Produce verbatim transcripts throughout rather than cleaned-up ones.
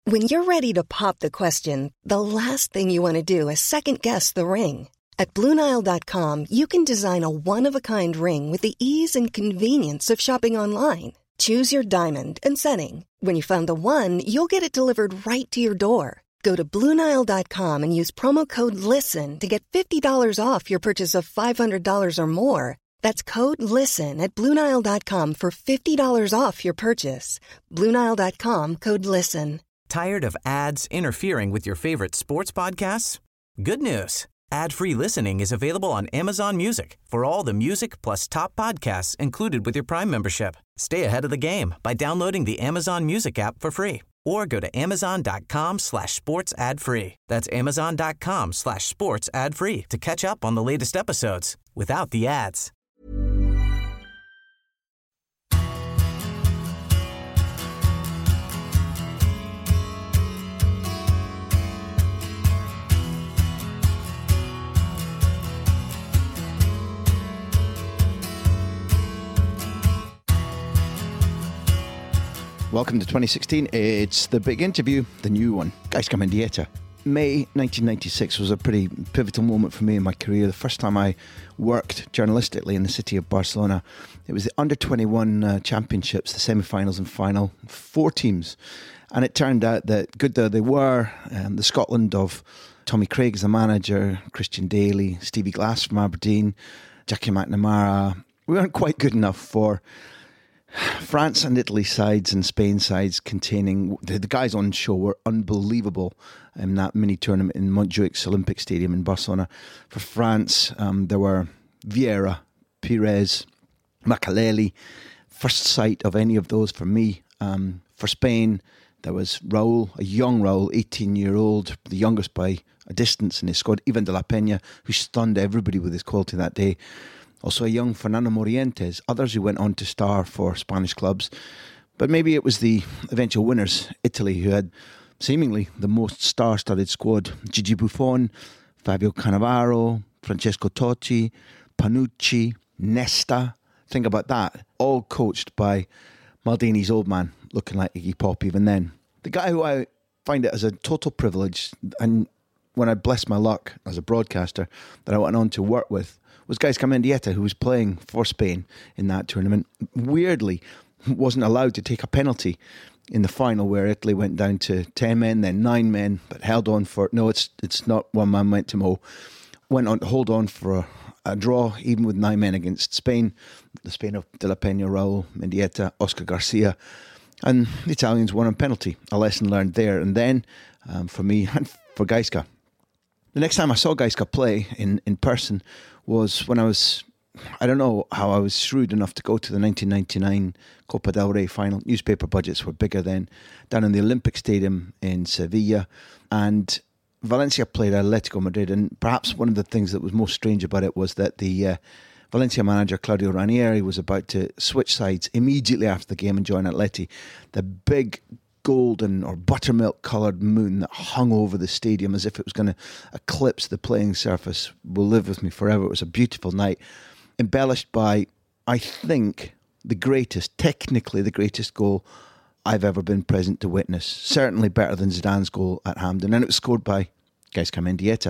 When you're ready to pop the question, the last thing you want to do is second-guess the ring. At Blue Nile dot com, you can design a one-of-a-kind ring with the ease and convenience of shopping online. Choose your diamond and setting. When you find the one, you'll get it delivered right to your door. Go to Blue Nile dot com and use promo code LISTEN to get fifty dollars off your purchase of five hundred dollars or more. That's code LISTEN at Blue Nile dot com for fifty dollars off your purchase. Blue Nile dot com, code LISTEN. Tired of ads interfering with your favorite sports podcasts? Good news. Ad-free listening is available on Amazon Music for all the music plus top podcasts included with your Prime membership. Stay ahead of the game by downloading the Amazon Music app for free or go to amazon.com slash sports ad free. That's amazon.com slash sports ad free to catch up on the latest episodes without the ads. Welcome to twenty sixteen. It's the big interview, the new one. Gaizka Mendieta. May nineteen ninety-six was a pretty pivotal moment for me in my career. The first time I worked journalistically in the city of Barcelona. It was the under twenty-one uh, championships, the semi-finals and final. Four teams. And it turned out that, good though they were, um, the Scotland of Tommy Craig as the manager, Christian Daly, Stevie Glass from Aberdeen, Jackie McNamara, we weren't quite good enough for France and Italy sides and Spain sides containing... The, the guys on show were unbelievable in that mini tournament in Montjuic's Olympic Stadium in Barcelona. For France, um, there were Vieira, Pires, Makaleli. First sight of any of those for me. Um, for Spain, there was Raul, a young Raul, eighteen-year-old, the youngest by a distance in his squad. Ivan de la Peña, who stunned everybody with his quality that day. Also a young Fernando Morientes, others who went on to star for Spanish clubs. But maybe it was the eventual winners, Italy, who had seemingly the most star-studded squad. Gigi Buffon, Fabio Cannavaro, Francesco Totti, Panucci, Nesta. Think about that. All coached by Maldini's old man, looking like Iggy Pop even then. The guy who I find it as a total privilege, and when I blessed my luck as a broadcaster, that I went on to work with, was Gaizka Mendieta, who was playing for Spain in that tournament. Weirdly, wasn't allowed to take a penalty in the final where Italy went down to ten men, then nine men, but held on for... No, it's it's not one man went to Mo. Went on to hold on for a, a draw, even with nine men against Spain. The Spain of De La Peña, Raul, Mendieta, Oscar Garcia. And the Italians won on penalty. A lesson learned there and then um, for me and for Gaizka. The next time I saw Gaizka play in, in person was when I was, I don't know how I was shrewd enough to go to the nineteen ninety-nine Copa del Rey final. Newspaper budgets were bigger then, down in the Olympic Stadium in Sevilla. And Valencia played Atletico Madrid. And perhaps one of the things that was most strange about it was that the uh, Valencia manager, Claudio Ranieri, was about to switch sides immediately after the game and join Atleti. The big golden or buttermilk coloured moon that hung over the stadium as if it was going to eclipse the playing surface will live with me forever. It was a beautiful night, embellished by, I think, the greatest, technically the greatest goal I've ever been present to witness. Certainly better than Zidane's goal at Hampden, and it was scored by Gaizka Mendieta.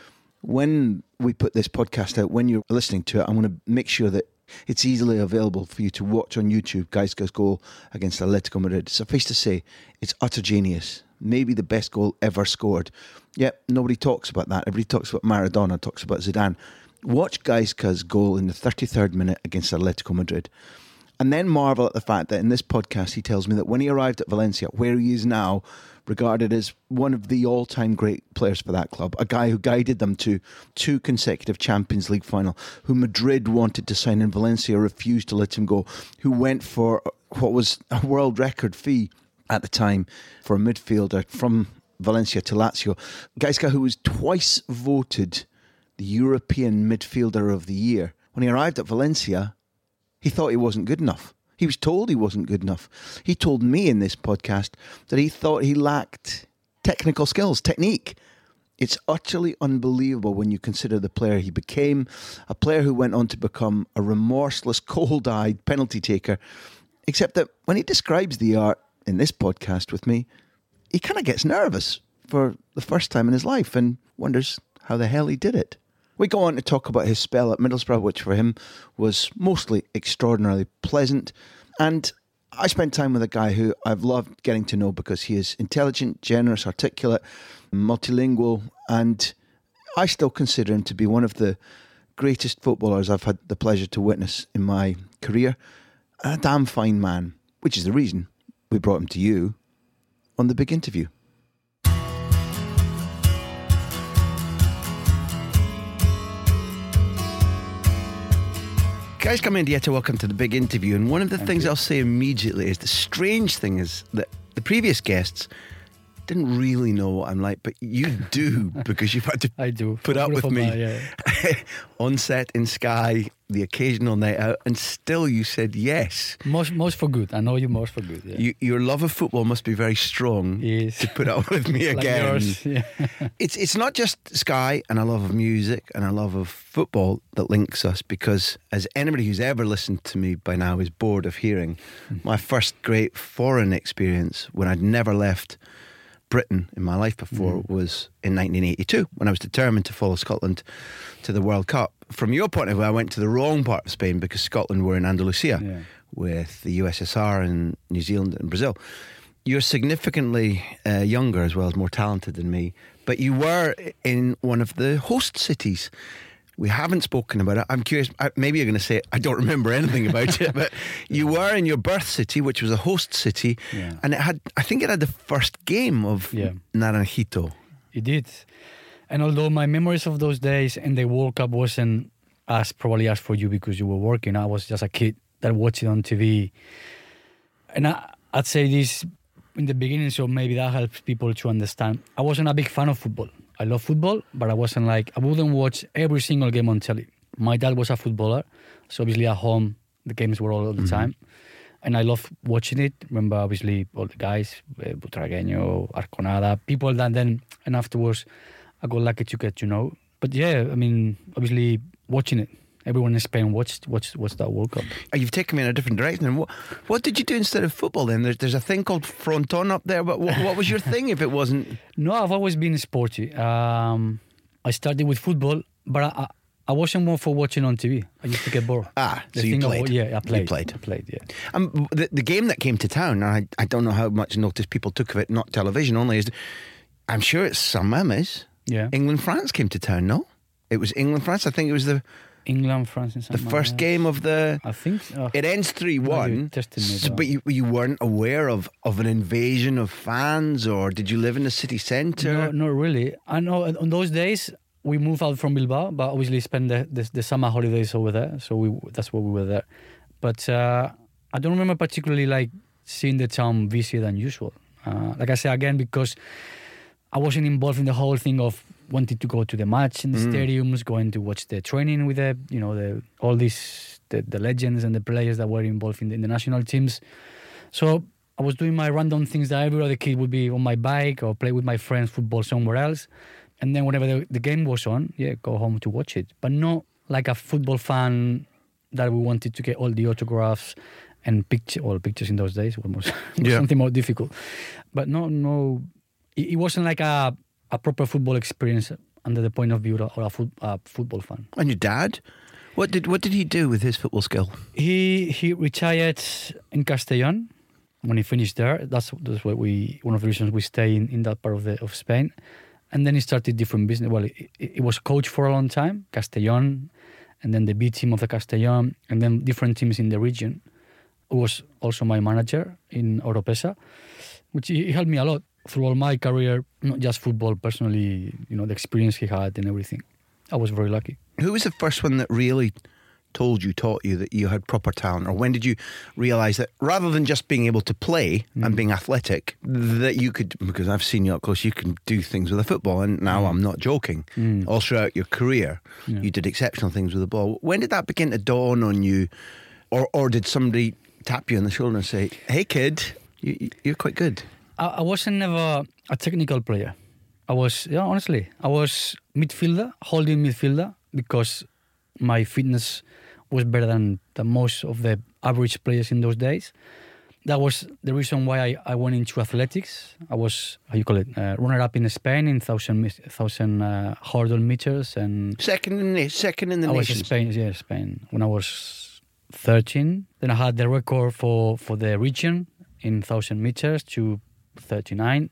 When we put this podcast out, when you're listening to it, I'm going to make sure that it's easily available for you to watch on YouTube, Gaizka's goal against Atletico Madrid. Suffice to say, it's utter genius. Maybe the best goal ever scored. Yet, nobody talks about that. Everybody talks about Maradona, talks about Zidane. Watch Gaizka's goal in the thirty-third minute against Atletico Madrid. And then marvel at the fact that in this podcast, he tells me that when he arrived at Valencia, where he is now, regarded as one of the all-time great players for that club, a guy who guided them to two consecutive Champions League final, who Madrid wanted to sign and Valencia refused to let him go, who went for what was a world record fee at the time for a midfielder from Valencia to Lazio. Gaizka, who was twice voted the European Midfielder of the Year. When he arrived at Valencia, he thought he wasn't good enough. He was told he wasn't good enough. He told me in this podcast that he thought he lacked technical skills, technique. It's utterly unbelievable when you consider the player he became, a player who went on to become a remorseless, cold-eyed penalty taker, except that when he describes the art in this podcast with me, he kind of gets nervous for the first time in his life and wonders how the hell he did it. We go on to talk about his spell at Middlesbrough, which for him was mostly extraordinarily pleasant. And I spent time with a guy who I've loved getting to know because he is intelligent, generous, articulate, multilingual, and I still consider him to be one of the greatest footballers I've had the pleasure to witness in my career. A damn fine man, which is the reason we brought him to you on The Big Interview. Guys, come in, Dieta, welcome to The Big Interview. And one of the Thank things you. I'll say immediately is the strange thing is that the previous guests didn't really know what I'm like, but you do, because you've had to I do. put up with me my, yeah. on set in Sky, the occasional night out, and still you said yes. Most most for good. I know you most for good. Yeah. You, your love of football must be very strong yes. to put up with me like again. Yours, yeah. It's it's not just Sky and a love of music and a love of football that links us, because as anybody who's ever listened to me by now is bored of hearing, my first great foreign experience when I'd never left Britain in my life before mm. was in nineteen eighty-two, when I was determined to follow Scotland to the World Cup. From your point of view, I went to the wrong part of Spain because Scotland were in Andalusia yeah. with the U S S R and New Zealand and Brazil. You're significantly uh, younger as well as more talented than me, but you were in one of the host cities. We haven't spoken about it. I'm curious, maybe you're going to say I don't remember anything about it, but you were in your birth city, which was a host city, yeah. and it had, I think it had the first game of yeah. Naranjito. It did. And although my memories of those days and the World Cup wasn't as probably as for you because you were working, I was just a kid that watched it on T V. And I, I'd say this in the beginning, so maybe that helps people to understand. I wasn't a big fan of football. I love football, but I wasn't like, I wouldn't watch every single game on telly. My dad was a footballer, so obviously at home, the games were all the mm-hmm. time. And I loved watching it. Remember, obviously, all the guys, uh, Butragueño, Arconada, people that then, and afterwards, I got lucky to get to know. But yeah, I mean, obviously, watching it. Everyone in Spain watched watched, watched that World Cup. You've taken me in a different direction. And what, what did you do instead of football then? There's, there's a thing called fronton up there, but what, what was your thing if it wasn't? No, I've always been sporty. Um, I started with football, but I, I wasn't more for watching on T V. I used to get bored. Ah, the so you played? Of, yeah, I played. You played. I played, yeah. Um, the, the game that came to town, I, I don't know how much notice people took of it, not television only, is I'm sure it's some memories. Yeah. England-France came to town, no? It was England-France. I think it was the... England, France, and the first else. game of the. I think so. It ends three one. So, but you you weren't aware of, of an invasion of fans, or did you live in the city centre? No, not really. I know on those days we moved out from Bilbao, but obviously spent the, the, the summer holidays over there. So we that's why we were there. But uh, I don't remember particularly like seeing the town busier than usual. Uh, like I said again, because I wasn't involved in the whole thing of wanted to go to the match in the mm. stadiums, going to watch the training with the, you know, the all these the, the legends and the players that were involved in the, in the national teams. So I was doing my random things that every other kid would be on my bike or play with my friends football somewhere else. And then whenever the, the game was on, yeah, go home to watch it. But not like a football fan that we wanted to get all the autographs and picture, all pictures in those days were most, yeah. something more difficult. But no, no, it, it wasn't like a a proper football experience under the point of view of a, foot, a football fan. And your dad? What did what did he do with his football skill? He he retired in Castellón when he finished there. That's that's what we one of the reasons we stay in, in that part of the of Spain. And then he started different business. Well, he, he was coach for a long time, Castellón, and then the B team of the Castellón, and then different teams in the region. He was also my manager in Oropesa, which he, he helped me a lot through all my career, not just football, personally, you know, the experience he had and everything. I was very lucky. Who was the first one that really told you, taught you that you had proper talent? Or when did you realise that rather than just being able to play mm. and being athletic, that you could, because I've seen you up close, you can do things with a football, and now mm. I'm not joking. Mm. All throughout your career, yeah. you did exceptional things with the ball. When did that begin to dawn on you? Or, or did somebody tap you on the shoulder and say, hey kid, you, you're quite good? I wasn't never a technical player. I was, yeah, honestly, I was midfielder, holding midfielder, because my fitness was better than, than most of the average players in those days. that was the reason why I, I went into athletics. I was, how you call it, uh, runner-up in Spain in thousand thousand uh, hurdle meters, and second in the second in the I was nations. in Spain, yeah, Spain when I was thirteen. Then I had the record for, for the region in thousand meters to thirty-nine.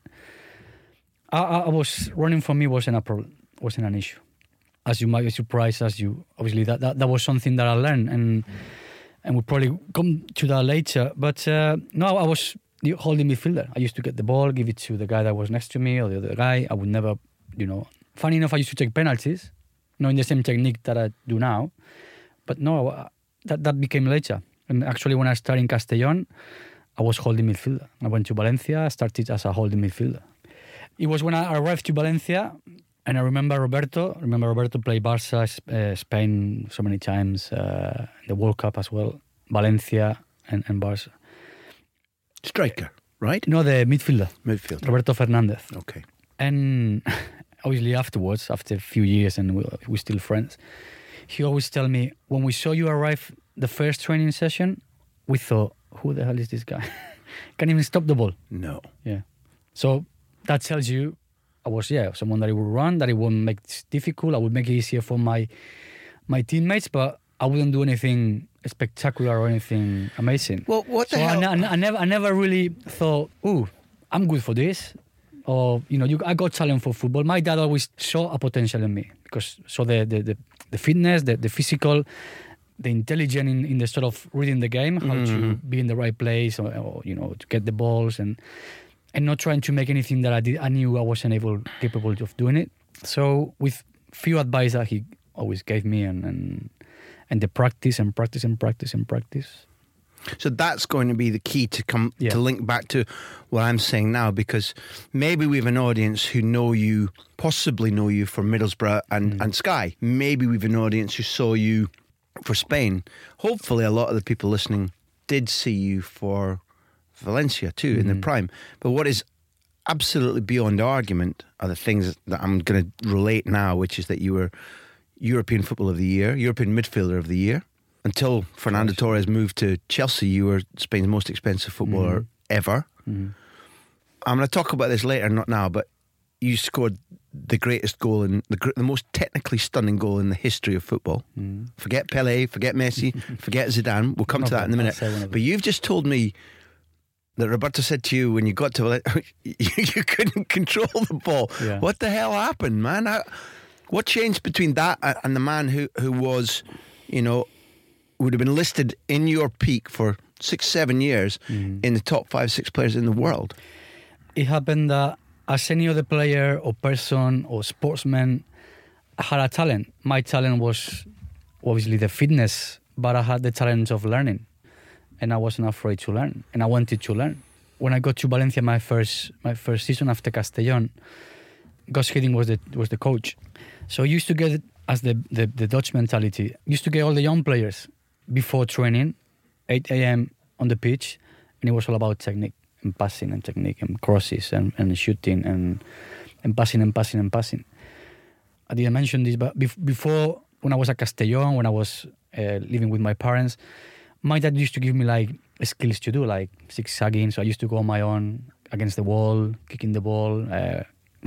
I, I, I was running for me wasn't a problem, wasn't an issue. As you might be surprised, as you obviously that, that, that was something that I learned, and and we'll probably come to that later. But uh, no, I was the holding midfielder. I used to get the ball, give it to the guy that was next to me or the other guy. I would never, you know. Funny enough, I used to take penalties, not in the same technique that I do now. But no, that that became later. And actually, when I started in Castellón, I was holding midfielder. I went to Valencia, started as a holding midfielder. It was when I arrived to Valencia. And I remember Roberto. Remember Roberto played Barca, uh, Spain so many times, uh, the World Cup as well, Valencia and, and Barca. Striker, right? No, the midfielder. Midfielder. Roberto Fernandez. Okay. And obviously afterwards, after a few years, and we, we're still friends, he always tell me, when we saw you arrive the first training session, we thought, who the hell is this guy? Can't even stop the ball. No. Yeah. So that tells you, I was, yeah, someone that it would run, that it wouldn't make it difficult. I would make it easier for my my teammates, but I wouldn't do anything spectacular or anything amazing. Well, what the so hell? I, I, I never, I never really thought, ooh, I'm good for this. Or, you know, you, I got talent for football. My dad always saw a potential in me because saw the, the, the, the fitness, the, the physical, the intelligence in, in the sort of reading the game, how mm. to be in the right place or, or, you know, to get the balls and... and not trying to make anything that I did. I knew I wasn't able, capable of doing it. So with few advice that he always gave me, and and, and the practice and practice and practice and practice. So that's going to be the key to come yeah. to link back to what I'm saying now, because maybe we have an audience who know you, possibly know you for Middlesbrough and, mm. and Sky. Maybe we have an audience who saw you for Spain. Hopefully a lot of the people listening did see you for Valencia too, mm-hmm. in the prime. But what is absolutely beyond argument are the things that I'm going to relate now, which is that you were European Footballer of the Year, European Midfielder of the Year. Until Fernando Torres moved to Chelsea, you were Spain's most expensive footballer mm-hmm. ever. Mm-hmm. I'm going to talk about this later, not now, but you scored the greatest goal, in the, the most technically stunning goal in the history of football. Mm-hmm. Forget Pelé, forget Messi, forget Zidane. We'll come no, to that in a minute. But you've just told me that Roberto said to you when you got to you, you couldn't control the ball. Yeah. What the hell happened, man? How, what changed between that and the man who, who was, you know, would have been listed in your peak for six, seven years mm. in the top five, six players in the world? It happened that as any other player or person or sportsman, I had a talent. My talent was obviously the fitness, but I had the talent of learning. And I wasn't afraid to learn, and I wanted to learn. When I got to Valencia, my first my first season after Castellón, Gus Hiddink was the was the coach. So I used to get, as the, the, the Dutch mentality, used to get all the young players before training, eight a.m. on the pitch, and it was all about technique and passing and technique and crosses and, and shooting and and passing and passing and passing. I didn't mention this, but bef- before, when I was at Castellón, when I was uh, living with my parents, my dad used to give me like skills to do, like zigzagging. So I used to go on my own against the wall, kicking the ball. Uh,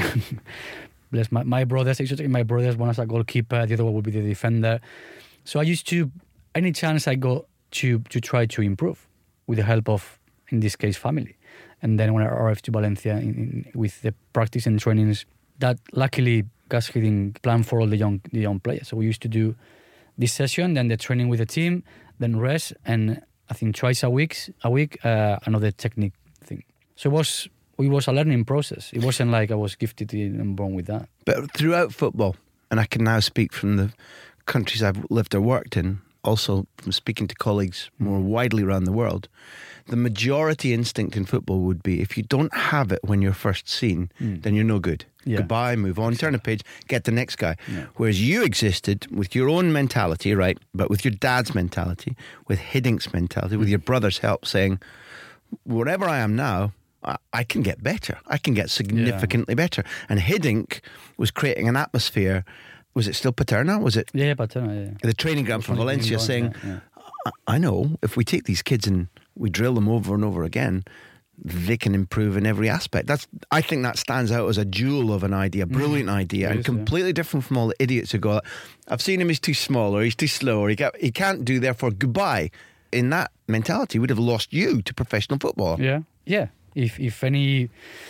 bless my, my brothers. I used to take my brothers, one as a goalkeeper, the other one would be the defender. So I used to, any chance I got to to try to improve with the help of, in this case, family. And then when I arrived to Valencia in, in, with the practice and trainings, that luckily Gus Hiddink planned for all the young the young players. So we used to do this session, then the training with the team, then rest, and I think twice a week, a week, uh, another technique thing. So it was, it was a learning process. It wasn't like I was gifted and born with that. But throughout football, and I can now speak from the countries I've lived or worked in, also from speaking to colleagues more widely around the world, the majority instinct in football would be, if you don't have it when you're first seen, mm. then you're no good. Yeah. Goodbye, move on, turn a page, get the next guy. Yeah. Whereas you existed with your own mentality, right, but with your dad's mentality, with Hiddink's mentality, mm. with your brother's help, saying, wherever I am now, I, I can get better. I can get significantly yeah. better. And Hiddink was creating an atmosphere. Was it still Paterna? Was it? Yeah, Paterna, yeah. The training ground from Valencia saying, yeah, yeah. I, I know if we take these kids and we drill them over and over again, they can improve in every aspect. That's I think that stands out as a jewel of an idea, brilliant mm. idea, and is, completely yeah. different from all the idiots who go, I've seen him, he's too small, or he's too slow, or he, got, he can't do, therefore goodbye. In that mentality, would have lost you to professional football. Yeah, yeah. If if any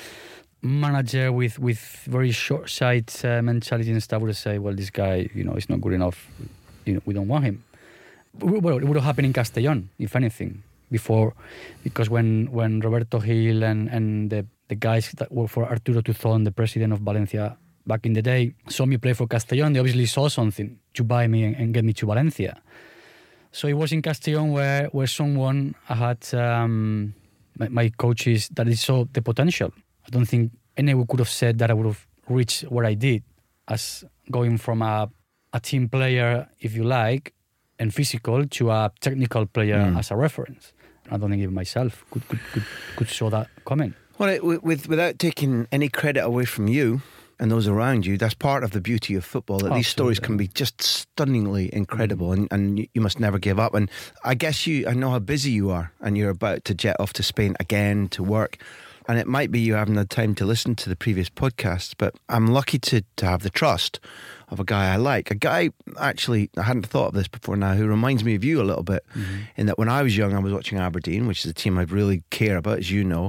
manager with with very short sight uh, mentality and stuff would say, well, this guy, you know, is not good enough, you know, we don't want him. Well, it would have happened in Castellón, if anything, before, because when, when Roberto Gil and, and the, the guys that work for Arturo Tuzón, the president of Valencia back in the day, saw me play for Castellón, they obviously saw something to buy me and, and get me to Valencia. So it was in Castellón where, where someone had, um, my, my coaches, that is saw the potential. I don't think anyone could have said that I would have reached where I did, as going from a, a team player, if you like, and physical, to a technical player mm. as a reference. I don't think even myself could could, could, could show that comment. Well, it, with, without taking any credit away from you and those around you, that's part of the beauty of football, that oh, these stories can be just stunningly incredible, mm. and, and you, you must never give up. And I guess you, I know how busy you are, and you're about to jet off to Spain again to work. And it might be you haven't had time to listen to the previous podcasts, but I'm lucky to, to have the trust of a guy I like. A guy, actually, I hadn't thought of this before now, who reminds me of you a little bit, mm-hmm. in that when I was young, I was watching Aberdeen, which is a team I really care about, as you know,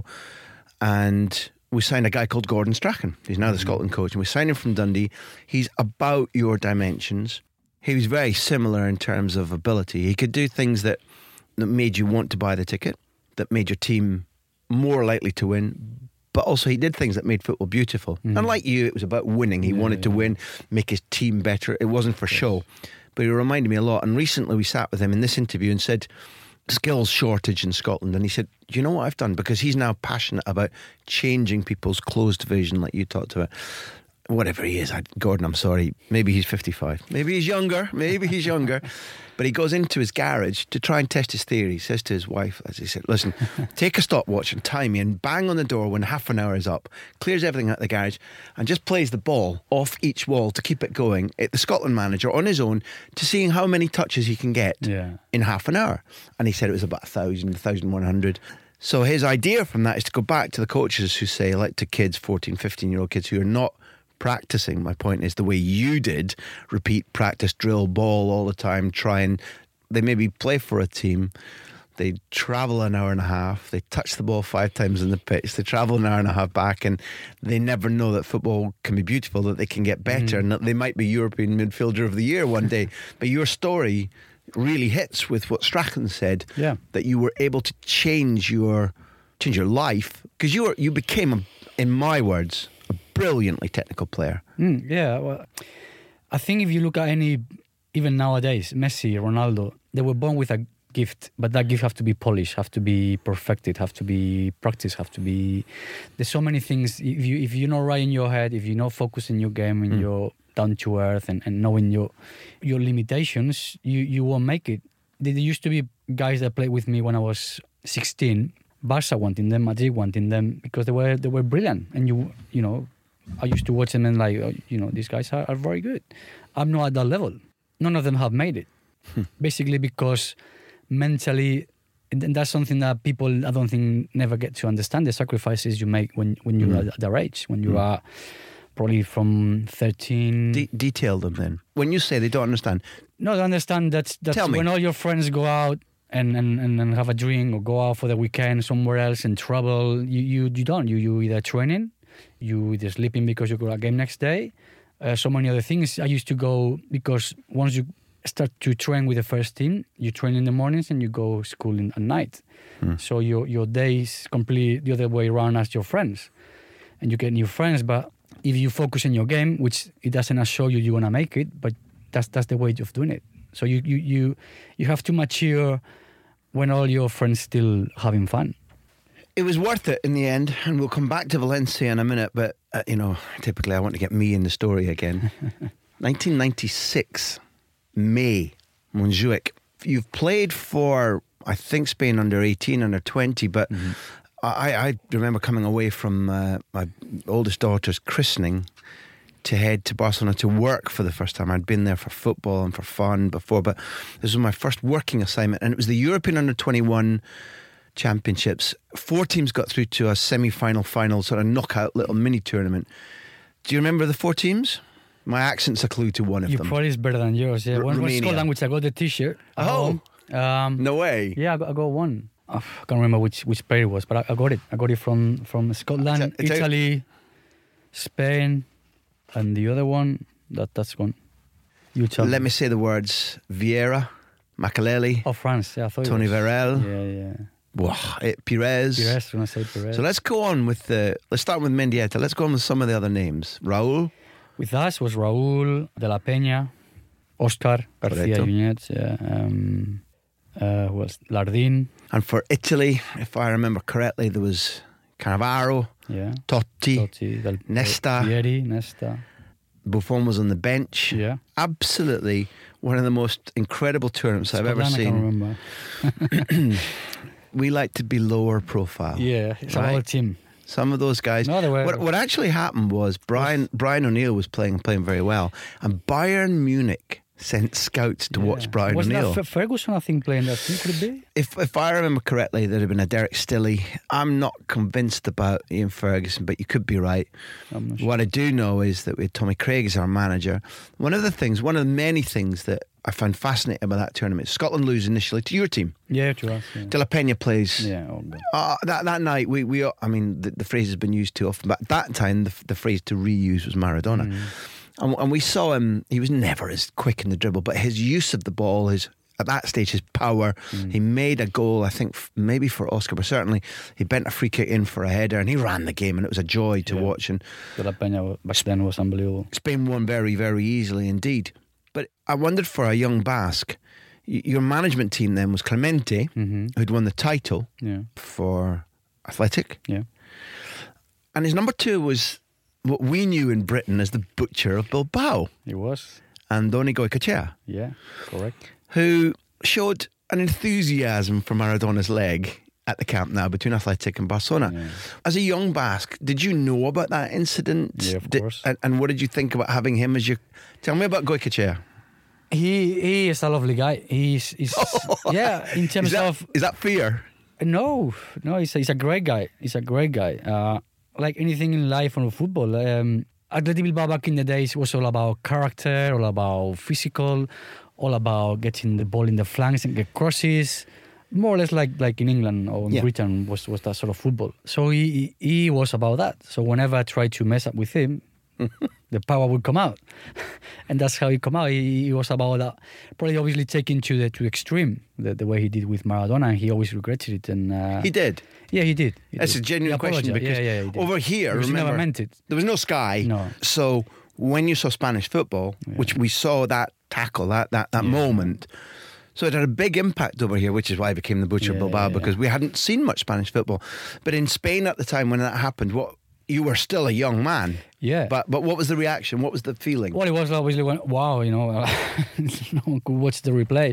and we signed a guy called Gordon Strachan. He's now the mm-hmm. Scotland coach, and we signed him from Dundee. He's about your dimensions. He was very similar in terms of ability. He could do things that, that made you want to buy the ticket, that made your team more likely to win, but also he did things that made football beautiful. Mm. Unlike you, it was about winning. He yeah, wanted yeah. to win, make his team better. It wasn't for yes. show. But he reminded me a lot. And recently we sat with him in this interview and said, skills shortage in Scotland. And he said, do you know what I've done? Because he's now passionate about changing people's closed vision, like you talked about. Whatever he is, I, Gordon, I'm sorry, maybe he's fifty-five, maybe he's younger, maybe he's younger, but he goes into his garage to try and test his theory. He says to his wife, as he said, listen, take a stopwatch and time me and bang on the door when half an hour is up, clears everything out of the garage and just plays the ball off each wall to keep it going at the Scotland manager on his own, to seeing how many touches he can get yeah. in half an hour. And he said it was about a thousand, a thousand one hundred. So his idea from that is to go back to the coaches who say, like to kids, fourteen, fifteen year old kids who are not practicing. My point is the way you did, repeat, practice, drill, ball all the time, try and they maybe play for a team, they travel an hour and a half, they touch the ball five times in the pitch, they travel an hour and a half back, and they never know that football can be beautiful, that they can get better, mm. and that they might be European midfielder of the year one day. But your story really hits with what Strachan said, yeah. that you were able to change your change your life, because you were you became a, in my words, a brilliantly technical player. Mm, yeah, well, I think if you look at any, even nowadays, Messi, Ronaldo, they were born with a gift, but that gift have to be polished, have to be perfected, have to be practiced, have to be. There's so many things. If you if you're not right in your head, if you're not focused in your game, and mm. you're down to earth, and, and knowing your your limitations, you you won't make it. There used to be guys that played with me when I was sixteen. Barca wanting them, Madrid wanting them, because they were they were brilliant, and you you know, I used to watch them and like, oh, you know, these guys are, are very good. I'm not at that level. None of them have made it, basically because mentally, and that's something that people I don't think never get to understand, the sacrifices you make when when you're mm. at their age, when you mm. are probably from thirteen. De- detail them then. When you say they don't understand, no, they understand that that's when all your friends go out. And, and and have a drink or go out for the weekend somewhere else and travel. You you you don't. You you either training, you either sleeping because you got a game next day. Uh, so many other things. I used to go because once you start to train with the first team, you train in the mornings and you go school in, at night. Mm. So your your day is completely the other way around as your friends, and you get new friends. But if you focus on your game, which it doesn't assure you you're gonna make it, but that's that's the way of doing it. So you, you, you, you have to mature when all your friends still having fun. It was worth it in the end, and we'll come back to Valencia in a minute, but, uh, you know, typically I want to get me in the story again. nineteen ninety-six, May, Montjuic. You've played for, I think, Spain under eighteen, under twenty, but mm-hmm. I, I remember coming away from uh, my oldest daughter's christening to head to Barcelona to work for the first time. I'd been there for football and for fun before, but this was my first working assignment, and it was the European under twenty-one championships. Four teams got through to a semi-final, final sort of knockout little mini tournament. Do you remember the four teams? My accent's a clue to one of Your them. probably is better than yours. Yeah, R- one was Romania. Scotland, which I got the T-shirt. at Oh. home. um, No way. yeah, I got, I got one. I can't remember which which player it was, but I, I got it. I got it from from Scotland, It's a- it's a- Italy, Spain, and the other one that that's gone. You tell Let me say the words: Vieira, Makaleli, Oh, France. Yeah, I thought it Tony was. Varel, Yeah, yeah. Wah, eh, Pires. Pires, when I say Pires. So let's go on with the. Let's start with Mendieta. Let's go on with some of the other names. Raúl. With us was Raúl, De La Peña, Oscar García Correcto. Yuñez, yeah, um, uh, who else? Lardín, And for Italy, if I remember correctly, there was Cannavaro, yeah. Totti, Totti, Del Nesta. Vieri, Nesta, Buffon was on the bench. yeah. Absolutely one of the most incredible tournaments I've ever Scotland, I seen. can't remember. We like to be lower profile. Yeah, it's Right. our team. Some of those guys. No, they were- What, what actually happened was Brian Brian O'Neill was playing and playing very well, and Bayern Munich sent scouts to watch Yeah. Brian Wasn't O'Neill. that F- Ferguson, I think, playing that team? Could it be? If if I remember correctly, there'd have been a Derek Stilley. I'm not convinced about Ian Ferguson, but you could be right. I'm not sure. What I do know is that we had Tommy Craig as our manager. One of the things, one of the many things that I found fascinating about that tournament, Scotland lose initially to your team. Yeah, to us. Yeah, De La Peña plays. yeah oh, God. Uh, that that night, we, we I mean, the, the phrase has been used too often, but at that time, the, the phrase to reuse was Maradona. Mm. And, and we saw him, he was never as quick in the dribble, but his use of the ball, his at that stage, his power, Mm. he made a goal, I think, f- maybe for Oscar, but certainly he bent a free kick in for a header and he ran the game, and it was a joy to Yeah. watch. And De La Peña back then was unbelievable. Spain won very, very easily indeed. But I wondered for a young Basque, y- your management team then was Clemente, Mm-hmm. who'd won the title Yeah, for Athletic. yeah. And his number two was what we knew in Britain as the butcher of Bilbao, It was. Andoni Goicoechea, Yeah, correct. who showed an enthusiasm for Maradona's leg at the Camp Nou between Athletic and Barcelona. Yeah. As a young Basque, did you know about that incident? Yeah, of Did- course. and, and what did you think about having him as your... Tell me about Goicoechea. He he is a lovely guy. He's, he's yeah. In terms Is that, of is that fear? no, no, he's a, he's a great guy. He's a great guy. Uh, like anything in life and football, um, Athletic Bilbao back in the days was all about character, all about physical, all about getting the ball in the flanks and get crosses. More or less like like in England or in Yeah. Britain was was that sort of football. So he he was about that. So whenever I tried to mess up with him, the power would come out, and that's how he come out. He, he was about that. Probably, obviously, taken to the to the extreme, the, the way he did with Maradona, and he always regretted it. And uh, He did. yeah, he did. He That's did. a genuine He question apologized. because yeah, yeah, he did. over here, Because he remember, never meant it. there was no Sky. No. So when you saw Spanish football, which we saw that tackle, that that, that Yeah. moment, so it had a big impact over here, which is why I became the Butcher of Yeah, Bilbao, yeah, because we hadn't seen much Spanish football. But in Spain at the time when that happened, what you were still a young man. Yeah. But but what was the reaction? What was the feeling? Well, it was obviously when, wow, you know, no one could watch the replay.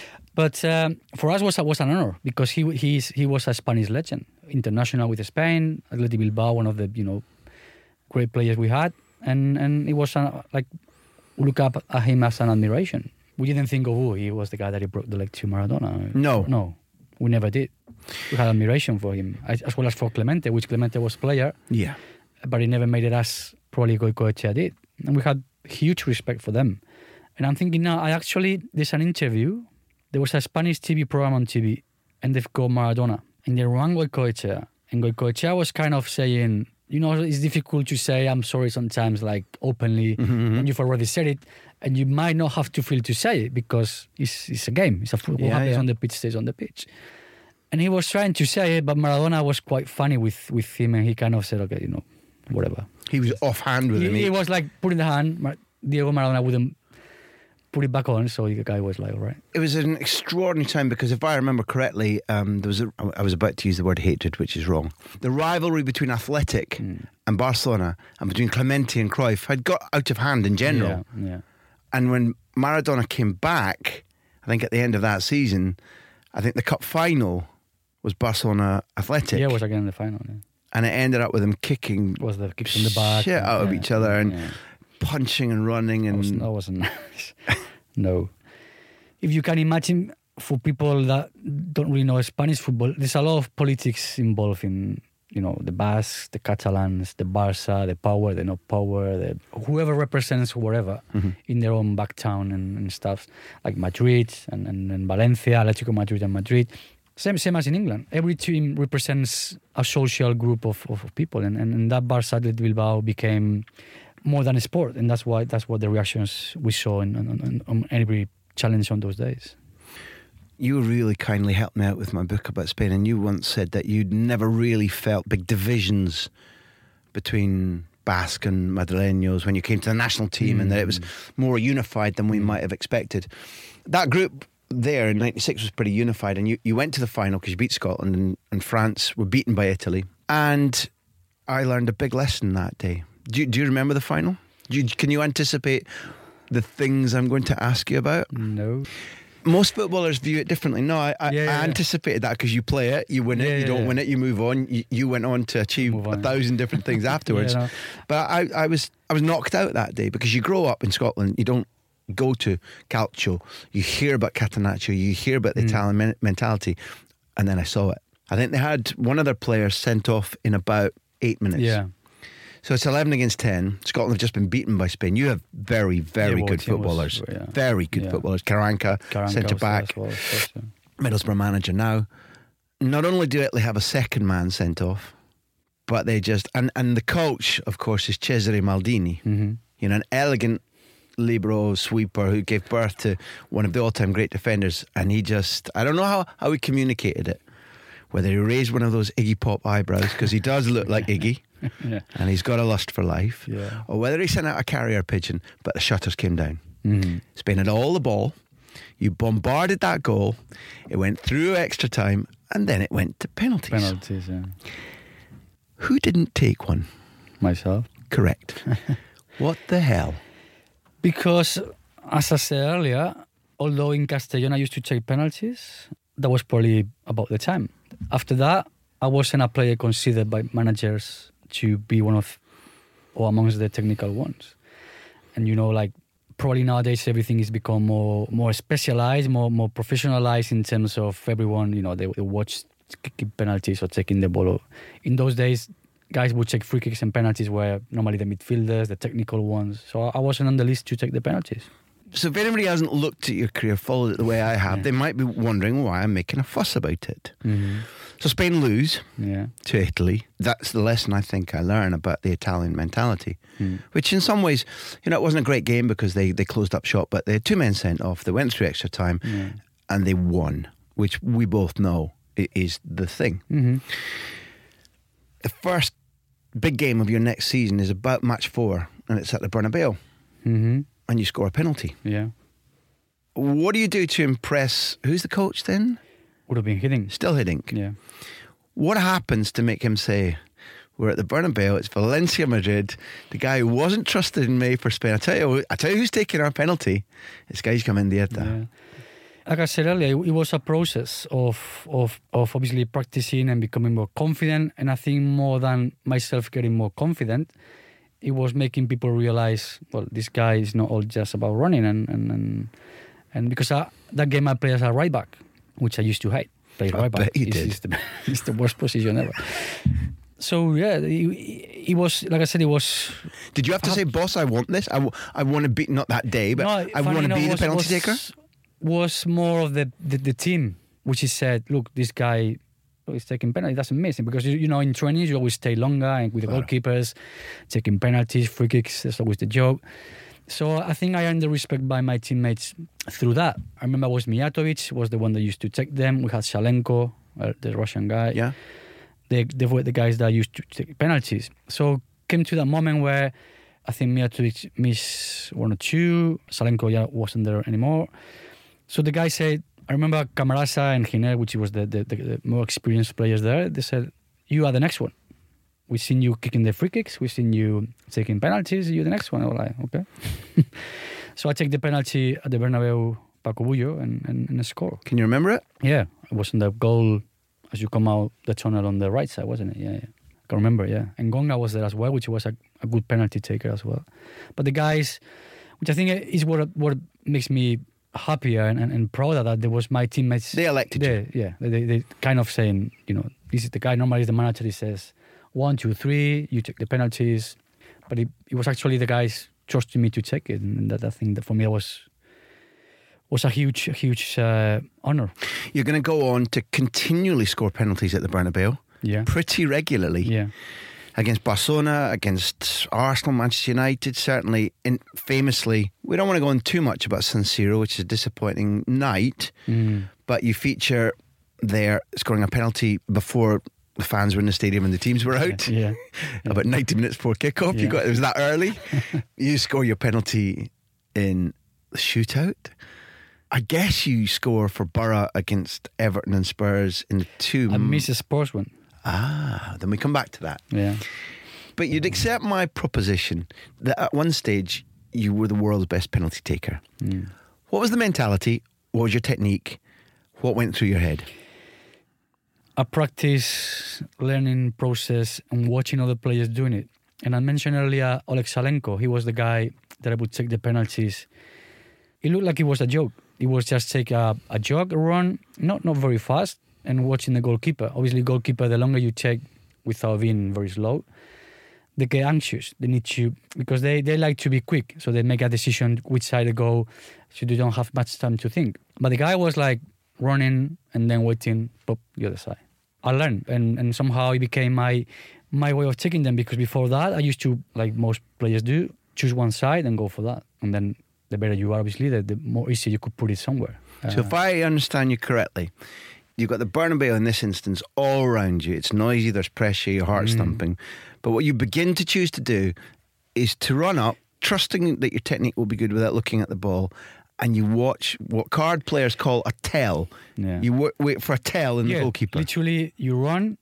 But um, for us, was was an honor because he he's, he was a Spanish legend, international with Spain, Athletic Bilbao, one of the you know great players we had, and and it was uh, like we look up at him as an admiration. We didn't think, oh, he was the guy that he broke the leg to Maradona. No. no, we never did. We had admiration for him, as, as well as for Clemente, which Clemente was player, Yeah. but he never made it as probably Goicoechea did. And we had huge respect for them. And I'm thinking now, I actually, there's an interview, there was a Spanish T V program on T V, and they've got Maradona, and they rang Goicoechea, and Goicoechea was kind of saying, you know, it's difficult to say I'm sorry sometimes, like openly, Mm-hmm, when you've already said it, and you might not have to feel to say it because it's, it's a game. It's a football. Yeah, What happens yeah. on the pitch stays on the pitch. And he was trying to say it, but Maradona was quite funny with, with him, and he kind of said, okay, you know, whatever. He was offhand with him. He, He- he was like putting the hand. Mar- Diego Maradona wouldn't put it back on, so the guy was like, all right. It was an extraordinary time because if I remember correctly, um, there was a, I was about to use the word hatred, which is wrong. The rivalry between Athletic Mm. and Barcelona and between Clemente and Cruyff had got out of hand in general. Yeah, yeah. And when Maradona came back, I think at the end of that season, I think the cup final was Barcelona Athletic. Yeah, it was again in the final. Yeah. And it ended up with them kicking It was the kicks in the back. shit out of yeah, each other and yeah. punching and running. That And wasn't, that wasn't nice. No. If you can imagine, for people that don't really know Spanish football, there's a lot of politics involved in, you know, the Basques, the Catalans, the Barça, the power, the no power, the whoever represents whatever mm-hmm. in their own back town and, and stuff, like Madrid and, and, and Valencia, Atletico Madrid and Madrid. Same same as in England. Every team represents a social group of, of, of people, and, and, and that Barça Athletic Bilbao became more than a sport, and that's why that's what the reactions we saw in, on, on every challenge on those days. You really kindly helped me out with my book about Spain, and you once said that you'd never really felt big divisions between Basque and Madrileños when you came to the national team, mm. and that it was more unified than we mm. might have expected. That group there in ninety-six was pretty unified, and you, you went to the final because you beat Scotland, and, and France were beaten by Italy. And I learned a big lesson that day. Do you, do you remember the final? Do you, can you anticipate the things I'm going to ask you about? No. Most footballers view it differently. No, I, I, yeah, yeah. I anticipated that because you play it, you win it, yeah, you yeah, don't yeah. win it, you move on. You, you went on to achieve on. a thousand different things afterwards. yeah, no. But I, I was I was knocked out that day because you grow up in Scotland, you don't go to Calcio, you hear about Catenaccio, you hear about the mm. Italian men- mentality, and then I saw it. I think they had one of their players sent off in about eight minutes. Yeah. So it's eleven against ten. Scotland have just been beaten by Spain. You have very, very yeah, good footballers. Was, yeah. Very good yeah. footballers. Karanka, Karanka centre back, well, course, yeah. Middlesbrough manager now. Not only do Italy have a second man sent off, but they just and, and the coach, of course, is Cesare Maldini. Mm-hmm. You know, an elegant libero sweeper who gave birth to one of the all-time great defenders, and he just I don't know how, how he communicated it. Whether he raised one of those Iggy Pop eyebrows, because he does look like Iggy. Yeah. And he's got a lust for life, yeah. or whether he sent out a carrier pigeon, but the shutters came down. Mm-hmm. Spain had all the ball. You bombarded that goal. It went through extra time, and then it went to penalties. Penalties, yeah. Who didn't take one? Myself. Correct. What the hell? Because, as I said earlier, although in Castellón I used to take penalties, that was probably about the time. After that, I wasn't a player considered by managers to be one of or amongst the technical ones. And you know, like probably nowadays everything has become more more specialized, more more professionalized in terms of everyone, you know, they, they watch kicking penalties or taking the ball. In those days, guys would take free kicks and penalties were normally the midfielders, the technical ones. So I wasn't on the list to take the penalties. So if anybody hasn't looked at your career, followed it the way I have, yeah. they might be wondering why I'm making a fuss about it. Mm-hmm. So Spain lose yeah. to Italy. That's the lesson I think I learned about the Italian mentality, mm. which in some ways, you know, it wasn't a great game because they, they closed up shop, but they had two men sent off. They went through extra time yeah. and they won, which we both know is the thing. Mm-hmm. The first big game of your next season is about match four, and it's at the Bernabeu. Mm-hmm. And you score a penalty. Yeah. What do you do to impress? Who's the coach then? Would have been Hiddink. Still Hiddink. Yeah. What happens to make him say, we're at the Bernabeu, it's Valencia Madrid, the guy who wasn't trusted in May for Spain. I tell you, I tell you who's taking our penalty. This guy's come in the yeah. Like I said earlier, it was a process of, of, of obviously practicing and becoming more confident. And I think more than myself getting more confident, it was making people realize, well, this guy is not all just about running. And and, and, and because I, that game I played as a right back, which I used to hate. Play right back. You it's, did. It's, the, it's the worst position ever. So, yeah, it, it was, like I said, it was... Did you have to say, boss, I want this? I, w- I want to be, not that day, but no, I want to be was, the penalty was, taker? Was more of the, the, the team, which is said, look, this guy... He's taking penalties. That's amazing because you, you know in trainings you always stay longer and with the claro. goalkeepers, taking penalties, free kicks. That's always the joke. So I think I earned the respect by my teammates through that. I remember it was Mijatovic was the one that used to take them. We had Shalenko, uh, the Russian guy. Yeah, they they were the guys that used to take penalties. So came to that moment where I think Mijatovic missed one or two. Shalenko yeah, wasn't there anymore. So the guy said. I remember Camarasa and Giner, which was the, the, the, the more experienced players there, they said, you are the next one. We've seen you kicking the free kicks. We've seen you taking penalties. You're the next one. I was like, okay. So I take the penalty at the Bernabeu, Paco Bullo, and, and, and score. Can you remember it? Yeah. It was in the goal as you come out the tunnel on the right side, wasn't it? Yeah, yeah. I can remember, yeah. And Gonga was there as well, which was a, a good penalty taker as well. But the guys, which I think is what what makes me happier and, and, and prouder that there was my teammates. They elected there, you. Yeah, they, they kind of saying, you know, this is the guy. Normally, the manager he says one, two, three. You take the penalties, but it, it was actually the guys trusting me to take it, and that I think that for me was was a huge, huge uh, honor. You're going to go on to continually score penalties at the Bernabeu. Yeah, pretty regularly. Yeah. Against Barcelona, against Arsenal, Manchester United, certainly, in, famously. We don't want to go on too much about San Siro, which is a disappointing night, mm. but you feature there scoring a penalty before the fans were in the stadium and the teams were out. Yeah, yeah. About ninety minutes before kickoff. Yeah. You got it was that early. You score your penalty in the shootout. I guess you score for Borough against Everton and Spurs in the two. I miss the Spurs one. Ah, then we come back to that. Yeah. But you'd accept my proposition that at one stage you were the world's best penalty taker. Mm. What was the mentality? What was your technique? What went through your head? A practice, learning process and watching other players doing it. And I mentioned earlier Oleg Salenko. He was the guy that I would take the penalties. It looked like it was a joke. It was just take a, a jog, a run, not, not very fast, and watching the goalkeeper. Obviously, goalkeeper, the longer you take without being very slow, they get anxious. They need to, because they, they like to be quick. So they make a decision which side to go, so they don't have much time to think. But the guy was like running and then waiting, pop, the other side. I learned, and, and somehow it became my my way of taking them, because before that, I used to, like most players do, choose one side and go for that. And then the better you are, obviously, the, the more easy you could put it somewhere. So uh, if I understand you correctly, you've got the Bernabeu in this instance all around you. It's noisy, there's pressure, your heart's mm. thumping. But what you begin to choose to do is to run up, trusting that your technique will be good without looking at the ball, and you watch what card players call a tell. Yeah. You w- wait for a tell in yeah, the goalkeeper. Literally, you run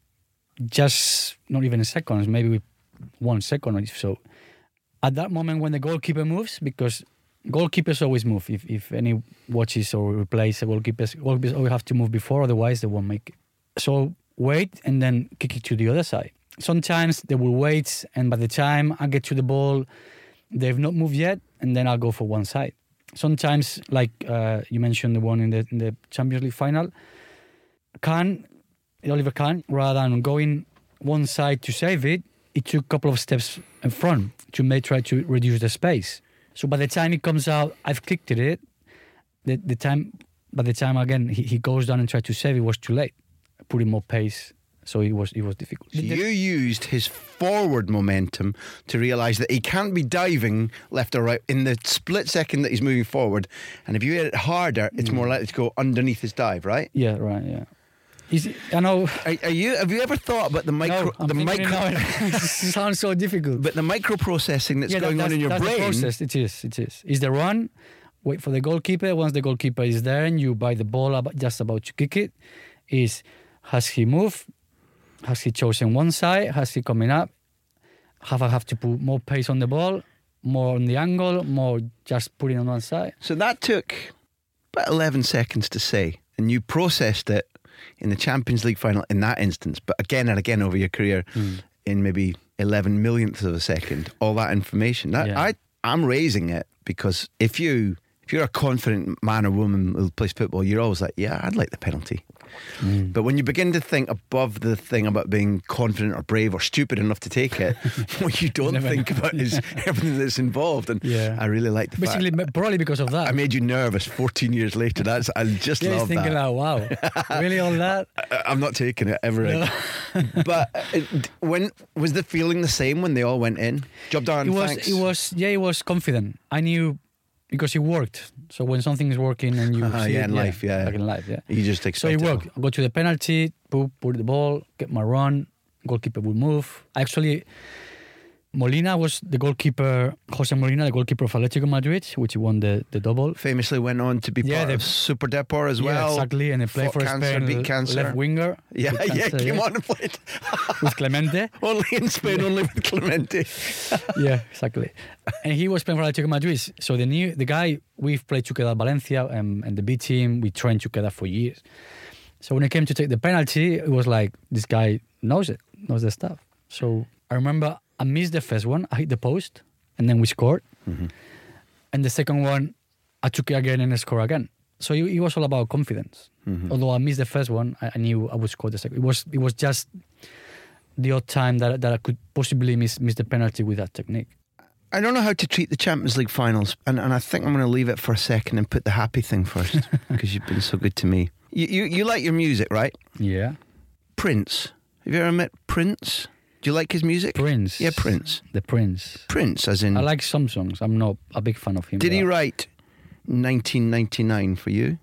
just not even seconds, maybe with one second or so. At that moment when the goalkeeper moves, because goalkeepers always move. If if any watches or replays, goalkeepers, goalkeepers always have to move before, otherwise they won't make it. So wait and then kick it to the other side. Sometimes they will wait, and by the time I get to the ball, they've not moved yet, and then I'll go for one side. Sometimes, like uh, you mentioned, the one in the in the Champions League final, Kahn, Oliver Kahn, rather than going one side to save it, he took a couple of steps in front to make try to reduce the space. So by the time it comes out, I've kicked it. The the time by the time again he, he goes down and tries to save, it was too late. Putting more pace, so it was it was difficult. So you used his forward momentum to realise that he can't be diving left or right in the split second that he's moving forward. And if you hit it harder, it's mm. more likely to go underneath his dive, right? Yeah, right. Yeah. Is it, I know. Are, are you? Have you ever thought about the micro? No, I'm the micro. It sounds so difficult. But the micro processing that's yeah, going that, on in your that's brain. The process. It is. It is. Is the run? Wait for the goalkeeper. Once the goalkeeper is there and you buy the ball about, just about to kick it, is has he moved? Has he chosen one side? Has he coming up? Have I have to put more pace on the ball, more on the angle, more just putting on one side? So that took about eleven seconds to say, and you processed it in the Champions League final in that instance, but again and again over your career mm. in maybe eleven millionths of a second, all that information. That, yeah. I, I'm raising it because if you if you're a confident man or woman who plays football, you're always like, yeah, I'd like the penalty. Mm. But when you begin to think above the thing about being confident or brave or stupid enough to take it, what you don't Never think about is everything that's involved. And yeah. I really like the Basically, fact probably because of that. I made you nervous fourteen years later. That's I just yeah, love thinking, that. Oh, wow, really all that? I, I'm not taking it ever. No. But it, when was the feeling the same when they all went in? Job done. It was. Thanks. It was. Yeah, it was confident. I knew. Because it worked. So when something is working and you uh, see yeah, it, in yeah, life, yeah, like in life, yeah. You just expect so it worked. I go to the penalty, put, put the ball, get my run, goalkeeper will move. Actually, Molina was the goalkeeper, Jose Molina, the goalkeeper of Atletico Madrid, which won the, the double. Famously went on to be yeah, part the, of Super Depor as well. Yeah, exactly, and he played for cancer, Spain, beat cancer. left winger. Yeah, cancer, yeah, came yeah. on and played. With Clemente. Only in Spain, only with Clemente. Yeah, exactly. And he was playing for Atletico Madrid. So the new the guy, we've played together at Valencia um, and the B team, we trained together for years. So when it came to take the penalty, it was like, this guy knows it, knows the stuff. So I remember I missed the first one, I hit the post, and then we scored. Mm-hmm. And the second one, I took it again and scored again. So it, it was all about confidence. Mm-hmm. Although I missed the first one, I, I knew I would score the second. It was it was just the odd time that that I could possibly miss miss the penalty with that technique. I don't know how to treat the Champions League finals, and, and I think I'm going to leave it for a second and put the happy thing first, because you've been so good to me. You, you you like your music, right? Yeah. Prince. Have you ever met Prince? Do you like his music? Prince. Yeah, Prince. The Prince. Prince, as in... I like some songs. I'm not a big fan of him. Did he write nineteen ninety-nine for you?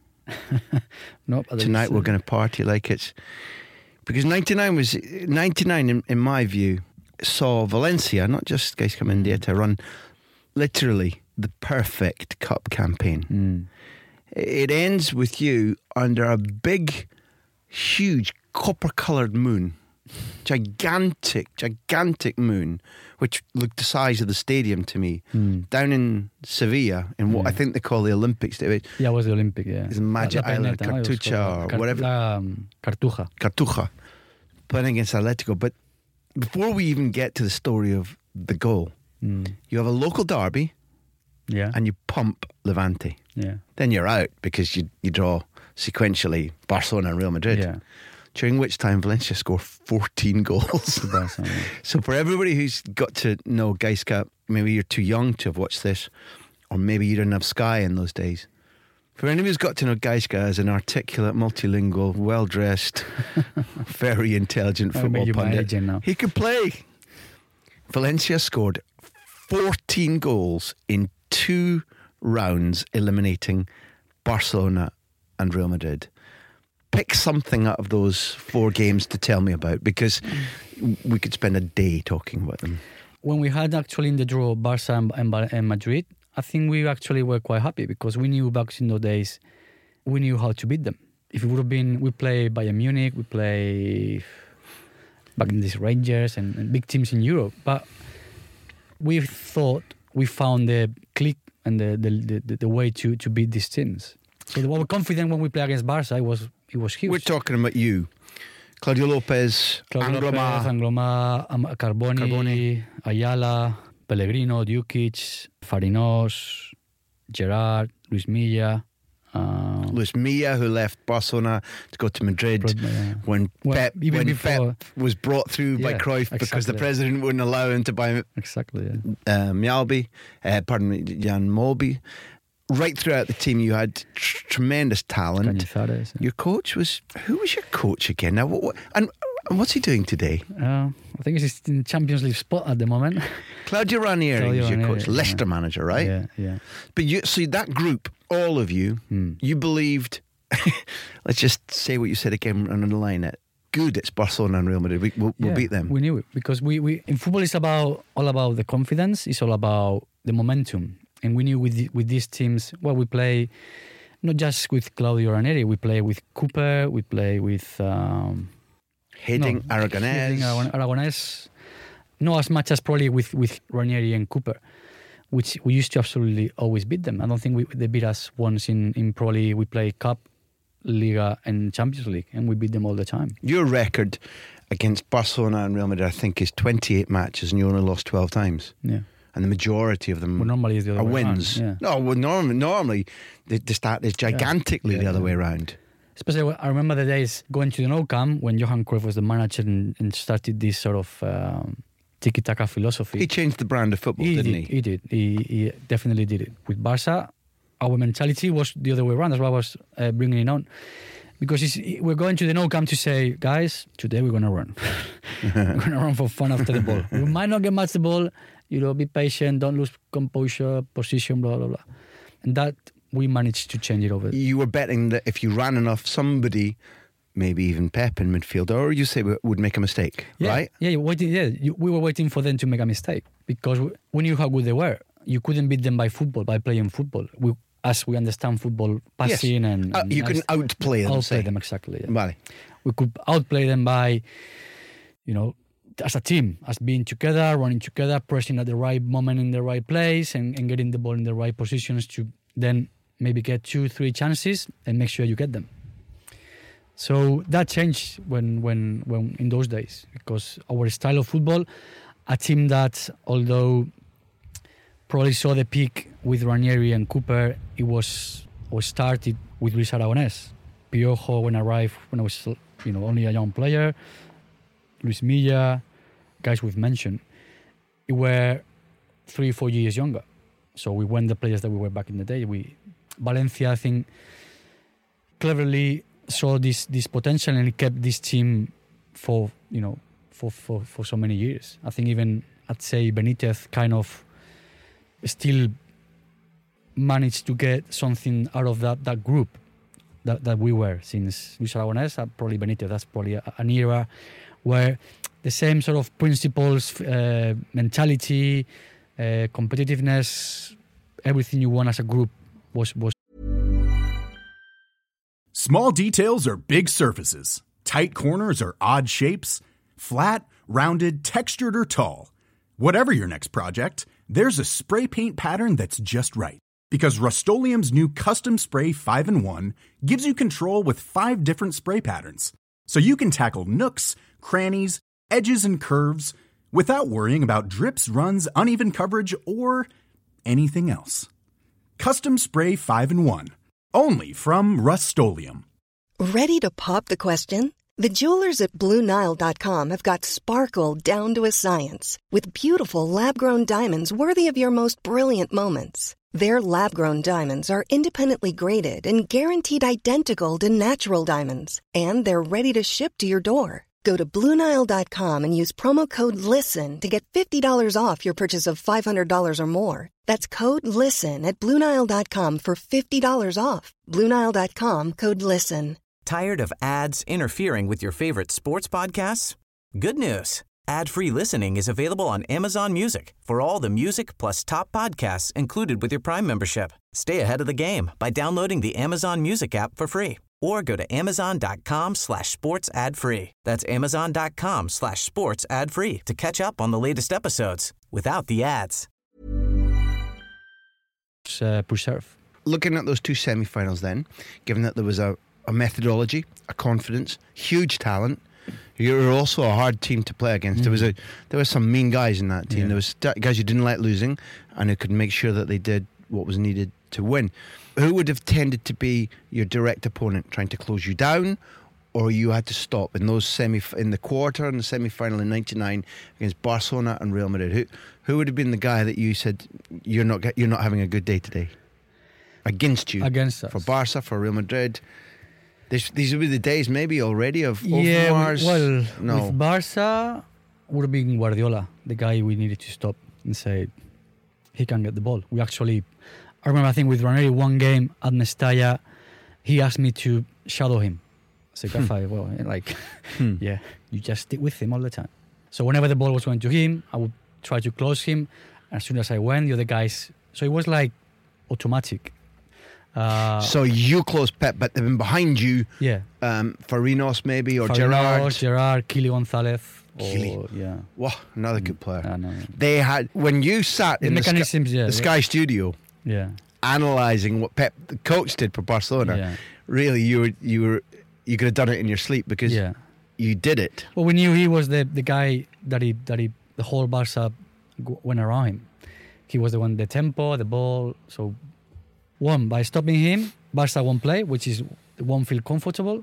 No. Tonight we're going to party like it's... Because ninety-nine was... ninety-nine, in, in my view, saw Valencia, not just Gaisca Mendieta, run literally the perfect cup campaign. Mm. It ends with you under a big, huge copper-coloured moon. Gigantic, gigantic moon, which looked the size of the stadium to me, mm. down in Sevilla, in what yeah. I think they call the Olympics. Yeah, it was the Olympic, yeah. It's Magic La, la Island, Peneta, Cartucha, no? or Car- whatever. La, um, Cartuja. Cartuja. Playing against Atletico. But before we even get to the story of the goal, mm. you have a local derby, yeah, and you pump Levante. Yeah. Then you're out because you, you draw sequentially Barcelona and Real Madrid. Yeah. During which time Valencia score fourteen goals. So for everybody who's got to know Gaisca, maybe you're too young to have watched this, or maybe you didn't have Sky in those days. For anyone who's got to know Gaisca as an articulate, multilingual, well-dressed, very intelligent football pundit, he could play. Valencia scored fourteen goals in two rounds, eliminating Barcelona and Real Madrid. Pick something out of those four games to tell me about, because we could spend a day talking about them. When we had actually in the draw Barca and, and, and Madrid, I think we actually were quite happy, because we knew back in those days, we knew how to beat them. If it would have been, we play Bayern Munich, we play back in these Rangers and, and big teams in Europe, but we thought we found the click and the the, the, the way to, to beat these teams. So we were confident when we play against Barca. It was it was huge. We're talking about you, Claudio Lopez, Claudio Angloma, Lopez, Angloma, um, Carboni, Carboni, Ayala, Pellegrino, Djukic, Farinos, Gerard, Luis Milla. Um, Luis Milla, who left Barcelona to go to Madrid Pro, yeah. when well, Pep even when before, Pep was brought through yeah, by Cruyff exactly. because the president wouldn't allow him to buy exactly yeah. uh, Mjällby, uh, pardon me, Jan Molby. Right throughout the team, you had tr- tremendous talent. Cañizares, yeah. Your coach was who was your coach again? Now, what, what, and, and what's he doing today? Uh, I think he's in the Champions League spot at the moment. Claudio Ranieri Claudio was your Ranieri, coach, Leicester yeah. manager, right? Yeah, yeah. But you see that group, all of you, hmm. you believed. Let's just say what you said again and underline it. Good, it's Barcelona and Real Madrid. We, we'll, we'll yeah, beat them. We knew it, because we, we in football it's about all about the confidence. It's all about the momentum. And we knew with the, with these teams, well, we play not just with Claudio Ranieri, we play with Cooper, we play with um, Heading no, Aragonés. Heading Aragonés. Not as much as probably with, with Ranieri and Cooper, which we used to absolutely always beat them. I don't think we, they beat us once in, in probably we play Cup, Liga and Champions League, and we beat them all the time. Your record against Barcelona and Real Madrid, I think, is twenty-eight matches and you only lost twelve times. Yeah. And the majority of them well, normally is the other are way wins. Around, yeah. No, well, normally, normally the, the stat is gigantically yeah. Yeah, the other yeah. way around. Especially, when, I remember the days going to the Nou Camp when Johan Cruyff was the manager and, and started this sort of um, tiki-taka philosophy. He changed the brand of football, he didn't did, he? He did. He, he definitely did it. With Barca, our mentality was the other way around. That's why I was uh, bringing it on. Because it's, we're going to the Nou Camp to say, guys, today we're going to run. We're going to run for fun after the ball. We might not get much the ball. You know, be patient, don't lose composure, position, blah, blah, blah. And that, we managed to change it over. You were betting that if you ran enough, somebody, maybe even Pep in midfield, or you say would make a mistake, yeah, right? Yeah, you waiting, yeah you, we were waiting for them to make a mistake because we, we knew how good they were. You couldn't beat them by football, by playing football. We, as we understand football, passing yes. and, uh, and... You can outplay them, Outplay say. them, exactly. Yeah. Vale. We could outplay them by, you know, as a team, as being together, running together, pressing at the right moment in the right place and, and getting the ball in the right positions to then maybe get two, three chances and make sure you get them. So that changed when, when, when in those days, because our style of football, a team that, although probably saw the peak with Ranieri and Cooper, it was was started with Luis Aragonés. Piojo, when I arrived, when I was you know only a young player, Luis Milla, guys we've mentioned, it were three, four years younger. So we weren't the players that we were back in the day. We Valencia, I think, cleverly saw this this potential and it kept this team for you know for, for, for so many years. I think even I'd say Benitez kind of still managed to get something out of that, that group that, that we were since Luis Aragonés, uh, probably Benitez. That's probably a, an era where the same sort of principles, uh, mentality, uh, competitiveness, everything you want as a group was was. Small details are big surfaces. Tight corners are odd shapes. Flat, rounded, textured, or tall. Whatever your next project, there's a spray paint pattern that's just right. Because Rust-Oleum's new Custom Spray five in one gives you control with five different spray patterns. So you can tackle nooks, crannies, edges, and curves without worrying about drips, runs, uneven coverage, or anything else. Custom Spray five in one. Only from Rust-Oleum. Ready to pop the question? The jewelers at Blue Nile dot com have got sparkle down to a science with beautiful lab-grown diamonds worthy of your most brilliant moments. Their lab-grown diamonds are independently graded and guaranteed identical to natural diamonds, and they're ready to ship to your door. Go to Blue Nile dot com and use promo code LISTEN to get fifty dollars off your purchase of five hundred dollars or more. That's code LISTEN at Blue Nile dot com for fifty dollars off. Blue Nile dot com, code LISTEN. Tired of ads interfering with your favorite sports podcasts? Good news. Ad-free listening is available on Amazon Music for all the music plus top podcasts included with your Prime membership. Stay ahead of the game by downloading the Amazon Music app for free or go to amazon.com slash sports ad free. That's amazon.com slash sports ad free to catch up on the latest episodes without the ads. Uh, preserve. Looking at those two semi-finals then, given that there was a, a methodology, a confidence, huge talent, you were also a hard team to play against. Mm. There was a there were some mean guys in that team. Yeah. There was guys who didn't like losing and who could make sure that they did what was needed to win. Who would have tended to be your direct opponent, trying to close you down, or you had to stop in those semi in the quarter and the semi-final in ninety-nine against Barcelona and Real Madrid? Who who would have been the guy that you said you're not you're not having a good day today against you? Against us. For Barca, for Real Madrid. This, these would be the days maybe already of yeah, Overmars. Well, no. with Barca would have been Guardiola, the guy we needed to stop and say he can get the ball. We actually, I remember I think with Ranieri one game at Mestalla, he asked me to shadow him. I said, Rafa, well, like, hmm. yeah, you just stick with him all the time. So whenever the ball was going to him, I would try to close him. As soon as I went, the other guys, so it was like automatic. Uh, so you closed Pep, but then behind you, yeah, um, Farinos maybe or Farinos, Gerard, Gerard, Kili Gonzalez, Kili, or, yeah, wow, another good player. Yeah, no, yeah. They had when you sat the in mechanisms, the Sky, yeah, the Sky yeah. Studio, yeah, analysing what Pep, the coach, did for Barcelona. Yeah. Really, you were you were you could have done it in your sleep because yeah. you did it. Well, we knew he was the, the guy that he that he the whole Barca went around him. He was the one, the tempo, the ball. So one, by stopping him, Barca won't play, which is won't feel comfortable.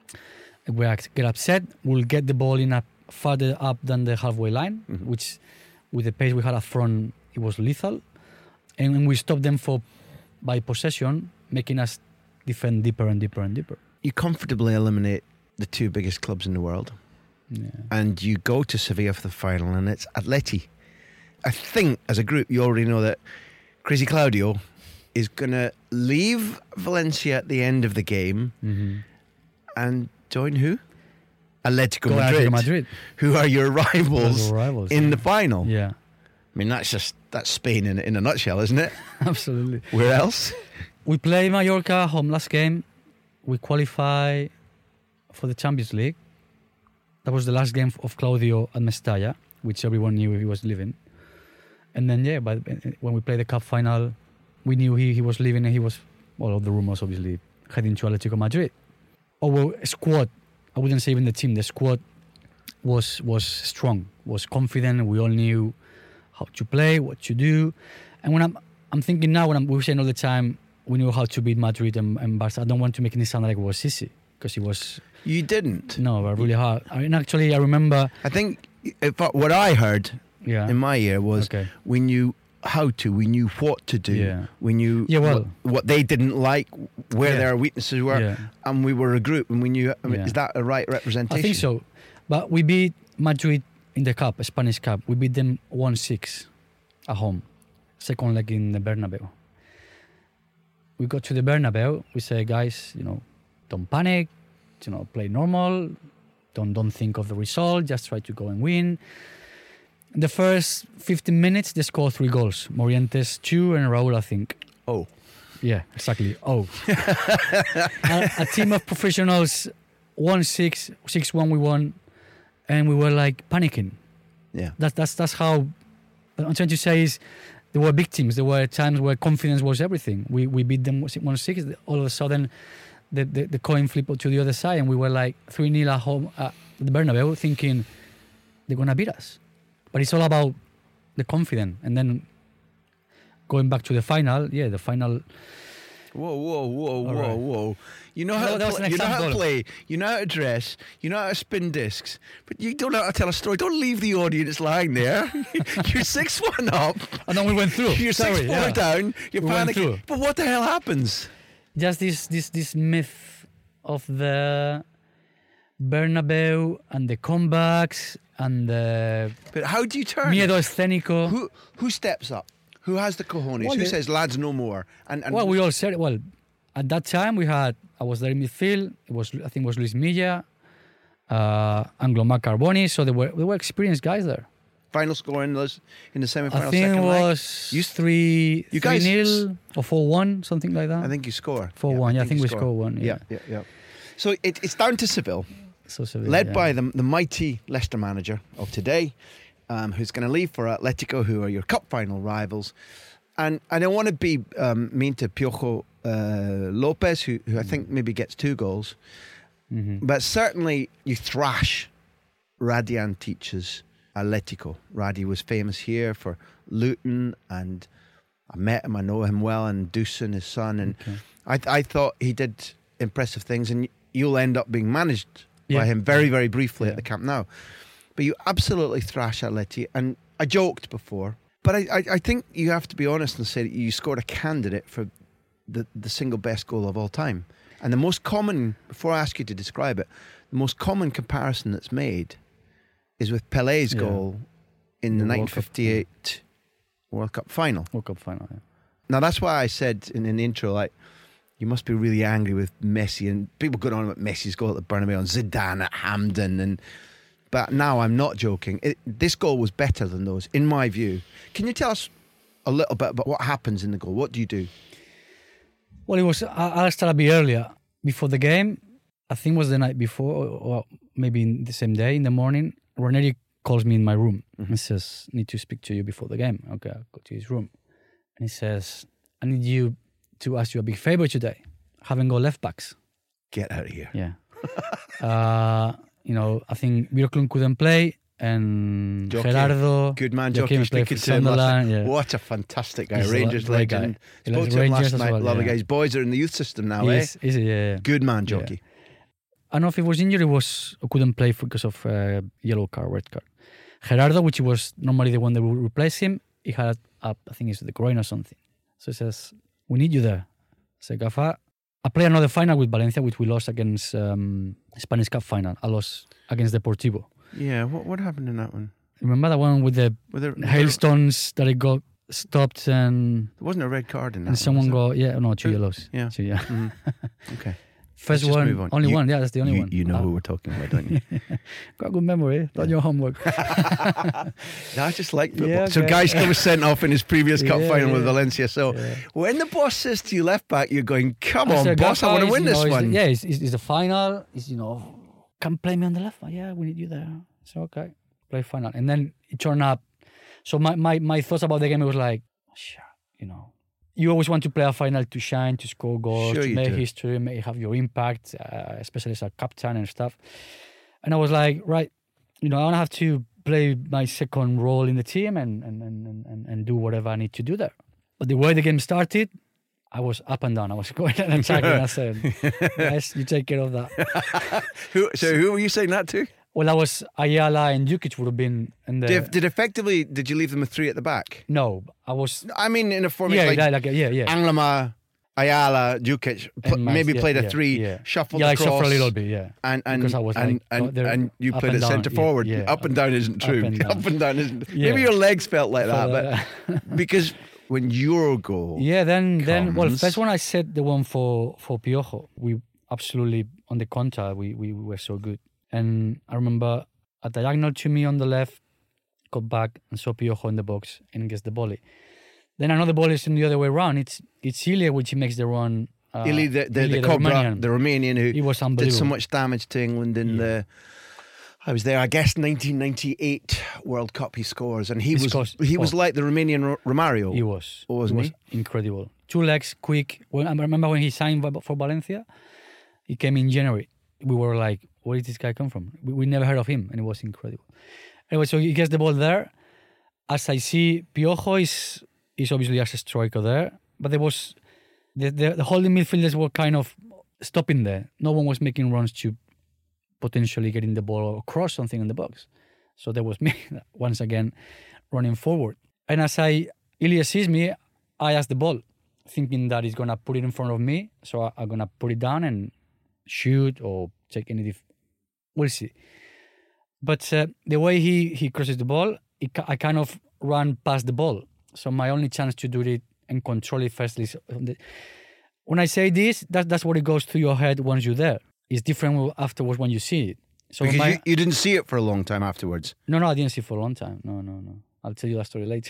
We get upset. We'll get the ball in a further up than the halfway line, mm-hmm. which with the pace we had up front, it was lethal. And when we stop them for by possession, making us defend deeper and deeper and deeper. You comfortably eliminate the two biggest clubs in the world. Yeah. And you go to Sevilla for the final, and it's Atleti. I think, as a group, you already know that Crazy Claudio is going to leave Valencia at the end of the game mm-hmm. and join who? Atletico Go Madrid, Atletico Madrid, who are your rivals, rivals in yeah. the final. Yeah. I mean, that's just that's Spain in, in a nutshell, isn't it? Absolutely. Where else? We play Mallorca home last game. We qualify for the Champions League. That was the last game of Claudio at Mestalla, which everyone knew he was leaving. And then, yeah, but when we played the cup final, we knew he, he was leaving and he was, all of the rumors obviously, heading to Atletico Madrid. Our squad, I wouldn't say even the team, the squad was was strong, was confident. We all knew how to play, what to do. And when I'm I'm thinking now, when I'm, we're saying all the time, we knew how to beat Madrid and, and Barca. I don't want to make it sound like it was easy, because it was... You didn't? No, but really hard. I mean, actually, I remember... I think if I, what I heard yeah. in my ear was okay. we knew how to, we knew what to do, yeah. we knew yeah, well, what, what they didn't like, where yeah. their weaknesses were, yeah. and we were a group, and we knew... I mean, yeah. is that a right representation? I think so. But we beat Madrid in the Cup, Spanish Cup. We beat them one six at home. Second leg in the Bernabeu. We got to the Bernabeu. We say, guys, you know, don't panic. You know, play normal. Don't don't think of the result. Just try to go and win. In the first fifteen minutes, they scored three goals. Morientes two and Raúl, I think. Oh, yeah, exactly. Oh, a, a team of professionals. One six, six one. We won, and we were like panicking. Yeah, that's that's that's how. What I'm trying to say is, there were big teams. There were times where confidence was everything. We we beat them one six. All of a sudden, the, the, the coin flipped to the other side, and we were like three nil at home at the Bernabeu, thinking they're gonna beat us. But it's all about the confidence, and then going back to the final. Yeah, the final. Whoa, whoa, whoa, All whoa, right. whoa! You know how No, that to was play, an you know how to example. play, you know how to dress, you know how to spin discs, but you don't know how to tell a story. Don't leave the audience lying there. You're six one up. And then we went through. You're Sorry, six four yeah. down. You're We went panicking. through. But what the hell happens? Just this this this myth of the Bernabeu and the comebacks and the But how do you turn? miedo it? escénico. Who who steps up? Who has the cojones? Well, who the- says lads no more? And, and Well, we all said, well, at that time we had, I was there in midfield, it was, I think it was Luis Milla, uh, Anglomar Carboni, so there were, there were experienced guys there. final score in the in the semi-final. I think it second leg? was You- three, you three guys- nil or four one, something like that. I think you score four one, yeah, I think you we score one, yeah. yeah, yeah. So it, it's down to Seville. So Sevilla, led yeah. by the, the mighty Leicester manager of today, um, who's going to leave for Atletico, who are your cup final rivals. And I don't want to be um, mean to Piojo uh, Lopez, who, who I think maybe gets two goals. Mhm. But certainly you thrash Radian teaches Atletico. Radi was famous here for Luton, and I met him, I know him well, and Dusan, his son. And Okay. I, I thought he did impressive things, and you'll end up being managed Yeah. by him very, very briefly Yeah. at the Camp Nou. But you absolutely thrash Atleti, and I joked before, but I, I, I think you have to be honest and say that you scored a candidate for the, the single best goal of all time. And the most common, before I ask you to describe it, the most common comparison that's made is with Pele's Yeah. goal in the, The World nineteen fifty-eight World Cup final. World Cup final, yeah. Now that's why I said in an intro, like, you must be really angry with Messi, and people going on about Messi's goal at the Bernabeu and Zidane at Hampden, and but now I'm not joking. It, this goal was better than those, in my view. Can you tell us a little bit about what happens in the goal? What do you do? Well, it was, I- I'll start a bit earlier. Before the game, I think it was the night before, or, or maybe in the same day in the morning, Ranieri calls me in my room Mm-hmm. and says, need to speak to you before the game. Okay, I'll go to his room. And he says, I need you to ask you a big favor today. I haven't got left backs. Get out of here. Yeah. uh, you know, I think Björklund couldn't play, and Jockey. Gerardo. Good man, Joachim Jockey, played speaking for to him last Sunderland, night. yeah. What a fantastic guy. He's a Rangers great guy. legend. He Spoke likes to him Rangers last as night. well, Lovely yeah. guy. His boys are in the youth system now, He eh? is, is he? Yeah, yeah. Good man, Yeah. Jockey. I don't know if it was injury, was or couldn't play for, because of uh, yellow card, red card. Gerardo, which was normally the one that would replace him, he had, uh, I think it's the groin or something. So he says, we need you there. I said, Gafa, I played another final with Valencia, which we lost against um, Spanish Cup final. I lost against Deportivo. Yeah, what what happened in that one? Remember that one with the Were there, there, hailstones that it got stopped and there wasn't a red card in that and one, someone was got, yeah, no, two Two? yellows. Yeah. Two, yeah. there? Mhm. Okay. First Let's just one, move on. only You- one. Yeah, that's the only you, one. You know Uh, who we're talking about, don't you? Got a good memory. Done your homework. No, I just like football. Yeah, So okay. Gaisca was sent off in his previous cup Yeah, final with yeah. Valencia. So Yeah. when the boss says to you left back, you're going, come I on, said, boss, I Gafa want to is, win you this know, is one. The, yeah, it's, it's, it's the final. It's, you know, can play me on the left. Yeah, we need you there. So, okay, play final. And then it turned up. So my, my, my thoughts about the game, it was like, sure, you know, you always want to play a final to shine, to score goals, Sure to you make do. history, make have your impact, uh, especially as a captain and stuff. And I was like, right, you know, I want to have to play my second role in the team and, and, and, and, and do whatever I need to do there. But the way the game started, I was up and down. I was going and attacking. I said, guys, you take care of that. who, so who were you saying that to? Well, I was Ayala and Jukic would have been in the... Did, did effectively, did you leave them with three at the back? No, I was... I mean, in a format yeah, like, like, like yeah, yeah. Anglama, Ayala, Jukic, pl- Max, maybe yeah, played a yeah, three, yeah. shuffled yeah, across. Yeah, I shuffled a little bit, yeah. And and because I was and, like, and, oh, and you up played and it down, centre yeah, forward. yeah. Up and down isn't true. Up and down, Up and down isn't. Yeah. Maybe your legs felt like that, So, but because when your goal, yeah, then then well, comes- first one I set the one for for Piojo. We absolutely on the counter. We we were so good, and I remember a diagonal to me on the left, got back and saw Piojo in the box and gets the volley. Then another ball is in the other way around. It's it's Ilya which he makes the run. Uh, Ili, the, the, Ilya, the Cobra, Romanian. the Romanian who He was did unbelievable. so much damage to England in Yeah. the. I was there. I guess nineteen ninety-eight World Cup. He scores, and he He was scores. he was Oh. like the Romanian Ro- Romario. He was. Oh, wasn't he? Was incredible. Two legs, quick. When I remember when he signed for- for Valencia, he came in January. We were like, where did this guy come from? We, we never heard of him, and it was incredible. Anyway, so he gets the ball there. As I see, Piojo is is obviously as a striker there, but there was the, the the holding midfielders were kind of stopping there. No one was making runs to potentially getting the ball or cross something in the box. So there was me once again running forward. And as I Ilya sees me, I ask the ball, thinking that he's gonna put it in front of me. So I, I'm gonna put it down and shoot or take any. Dif- we'll see. But uh, the way he he crosses the ball, it, I kind of run past the ball. So my only chance to do it and control it firstly. is on the- When I say this, that, that's what it goes through your head once you're there. It's different afterwards when you see it. So Because my, you, you didn't see it for a long time afterwards. no, no, I didn't see it for a long time. No, no, no. I'll tell you that story later.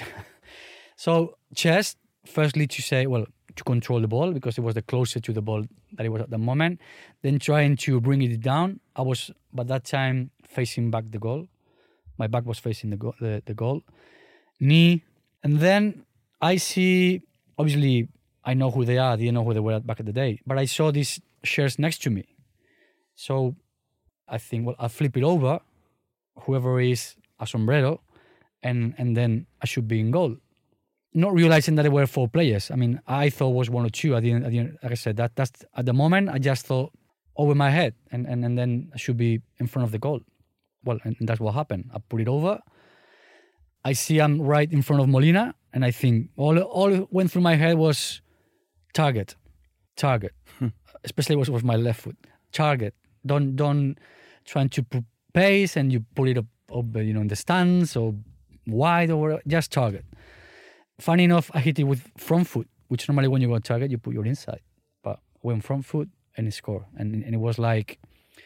So chest, firstly to say, well, to control the ball because it was the closer to the ball that it was at the moment. Then trying to bring it down. I was, by that time, facing back the goal. My back was facing the, go- the, the goal. Knee. And then I see, obviously, I know who they are. I didn't know who they were back in the day. But I saw these shirts next to me. So I think, well, I'll flip it over. Whoever is a sombrero. And, and then I should be in goal. Not realizing that there were four players. I mean, I thought it was one or two. I didn't, I didn't like I said, that that's at the moment, I just thought over my head. And, and, and then I should be in front of the goal. Well, and that's what happened. I put it over. I see I'm right in front of Molina. And I think all all went through my head was target, target. Especially was with my left foot. Target. Don't don't try to put pace and you put it up, up, you know, in the stands or wide or whatever. Just target. Funny enough, I hit it with front foot, which normally when you go target, you put your inside. But I went front foot and it scored. And, and it was like,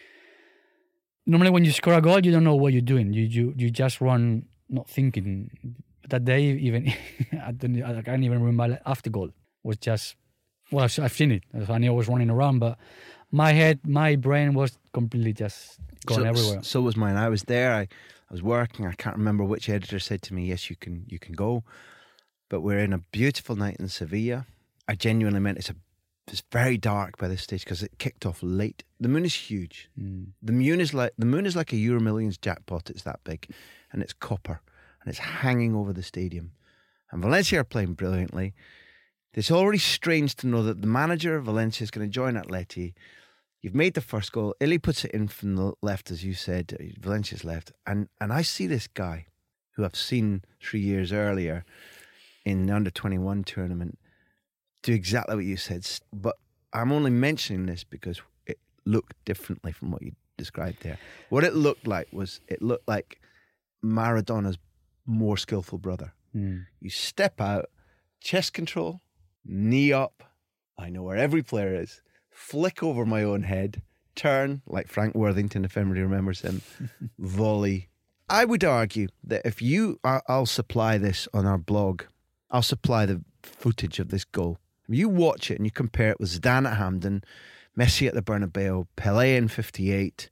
normally when you score a goal, you don't know what you're doing. You you you just run not thinking. That day, even, I, don't, I can't even remember after goal. It was just, well, I've I've seen it. I knew I was running around, but my head, my brain was completely just going so, everywhere. So was mine. I was there. I, I was working. I can't remember which editor said to me, yes, you can you can go. But we're in a beautiful night in Sevilla. I genuinely meant it's a it's very dark by this stage because it kicked off late. The moon is huge. Mm. The moon is like the moon is like a Euro Millions jackpot. It's that big, and it's copper, and it's hanging over the stadium. And Valencia are playing brilliantly. It's already strange to know that the manager of Valencia is going to join Atleti. You've made the first goal. Illy puts it in from the left, as you said. Valencia's left, and and I see this guy who I've seen three years earlier in the under twenty-one tournament do exactly what you said. But I'm only mentioning this because it looked differently from what you described there. What it looked like was, it looked like Maradona's more skillful brother. Mm. You step out, chest control, knee up, I know where every player is, flick over my own head, turn, like Frank Worthington, if anybody remembers him, volley. I would argue that if you, I'll supply this on our blog, I'll supply the footage of this goal. If you watch it and you compare it with Zidane at Hampden, Messi at the Bernabeu, Pelé in fifty-eight,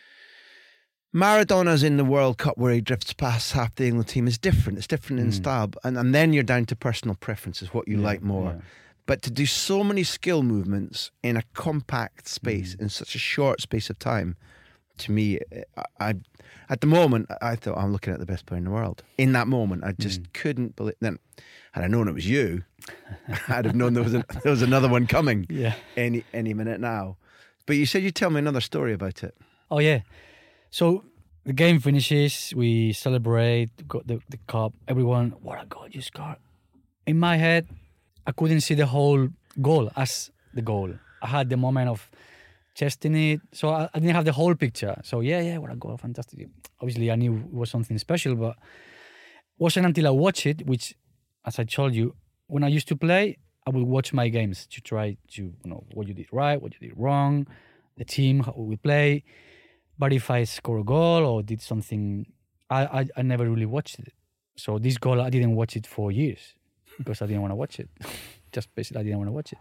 Maradona's in the World Cup where he drifts past half the England team is different. It's different in Mm. style. And, and then you're down to personal preferences, what you Yeah, like more. yeah. But to do so many skill movements in a compact space, Mm. in such a short space of time, to me, I, I at the moment, I thought I'm looking at the best player in the world. In that moment, I just mm. couldn't believe. Then, had I known it was you, I'd have known there was a, there was another one coming. Yeah. Any any minute now. But you said you'd tell me another story about it. Oh yeah. So the game finishes, we celebrate, got the, the cup. Everyone, what a goal you scored! In my head, I couldn't see the whole goal as the goal. I had the moment of chesting it, so I, I didn't have the whole picture. So yeah, yeah, what a goal, fantastic. Obviously, I knew it was something special, but it wasn't until I watched it, which, as I told you, when I used to play, I would watch my games to try to, you know, what you did right, what you did wrong, the team, how we play. But if I score a goal or did something, I, I, I never really watched it. So this goal, I didn't watch it for years because I didn't want to watch it. Just basically, I didn't want to watch it.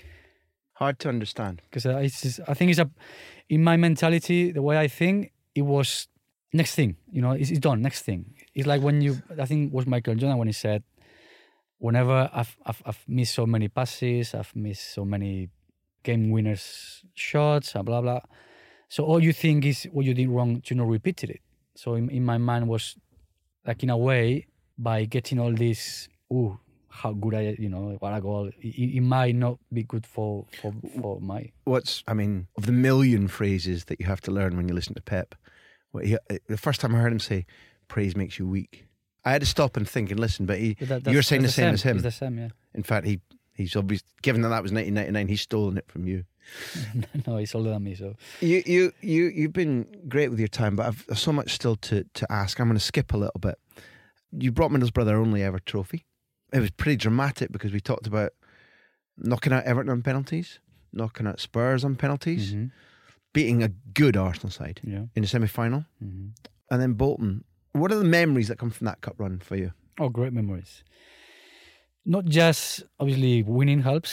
Hard to understand. Because uh, it's just, I think it's a, in my mentality, the way I think, it was next thing. You know, it's, it's done, next thing. It's like when you, I think it was Michael Jordan when he said, whenever I've, I've, I've missed so many passes, I've missed so many game winners shots, blah, blah, blah. So all you think is what you did wrong to not repeat it. So in, in my mind was like, in a way, by getting all this, ooh, how good I, you know, what a goal, it, it might not be good for, for, for my... What's, I mean, of the million phrases that you have to learn when you listen to Pep, what he, the first time I heard him say, praise makes you weak, I had to stop and think and listen, but he, but that, you're saying the same, same as him. He's the same, yeah. In fact, he he's obviously, given that that was nineteen ninety-nine, he's stolen it from you. No, he's older than me, so... You, you, you, you've been great with your time, but I've so much still to, to ask. I'm going to skip a little bit. You brought Middlesbrough their only ever trophy. It was pretty dramatic because we talked about knocking out Everton on penalties, knocking out Spurs on penalties, mm-hmm. beating a good Arsenal side yeah. in the semi-final, mm-hmm. and then Bolton. What are the memories that come from that cup run for you? Oh, great memories. Not just, obviously, winning helps.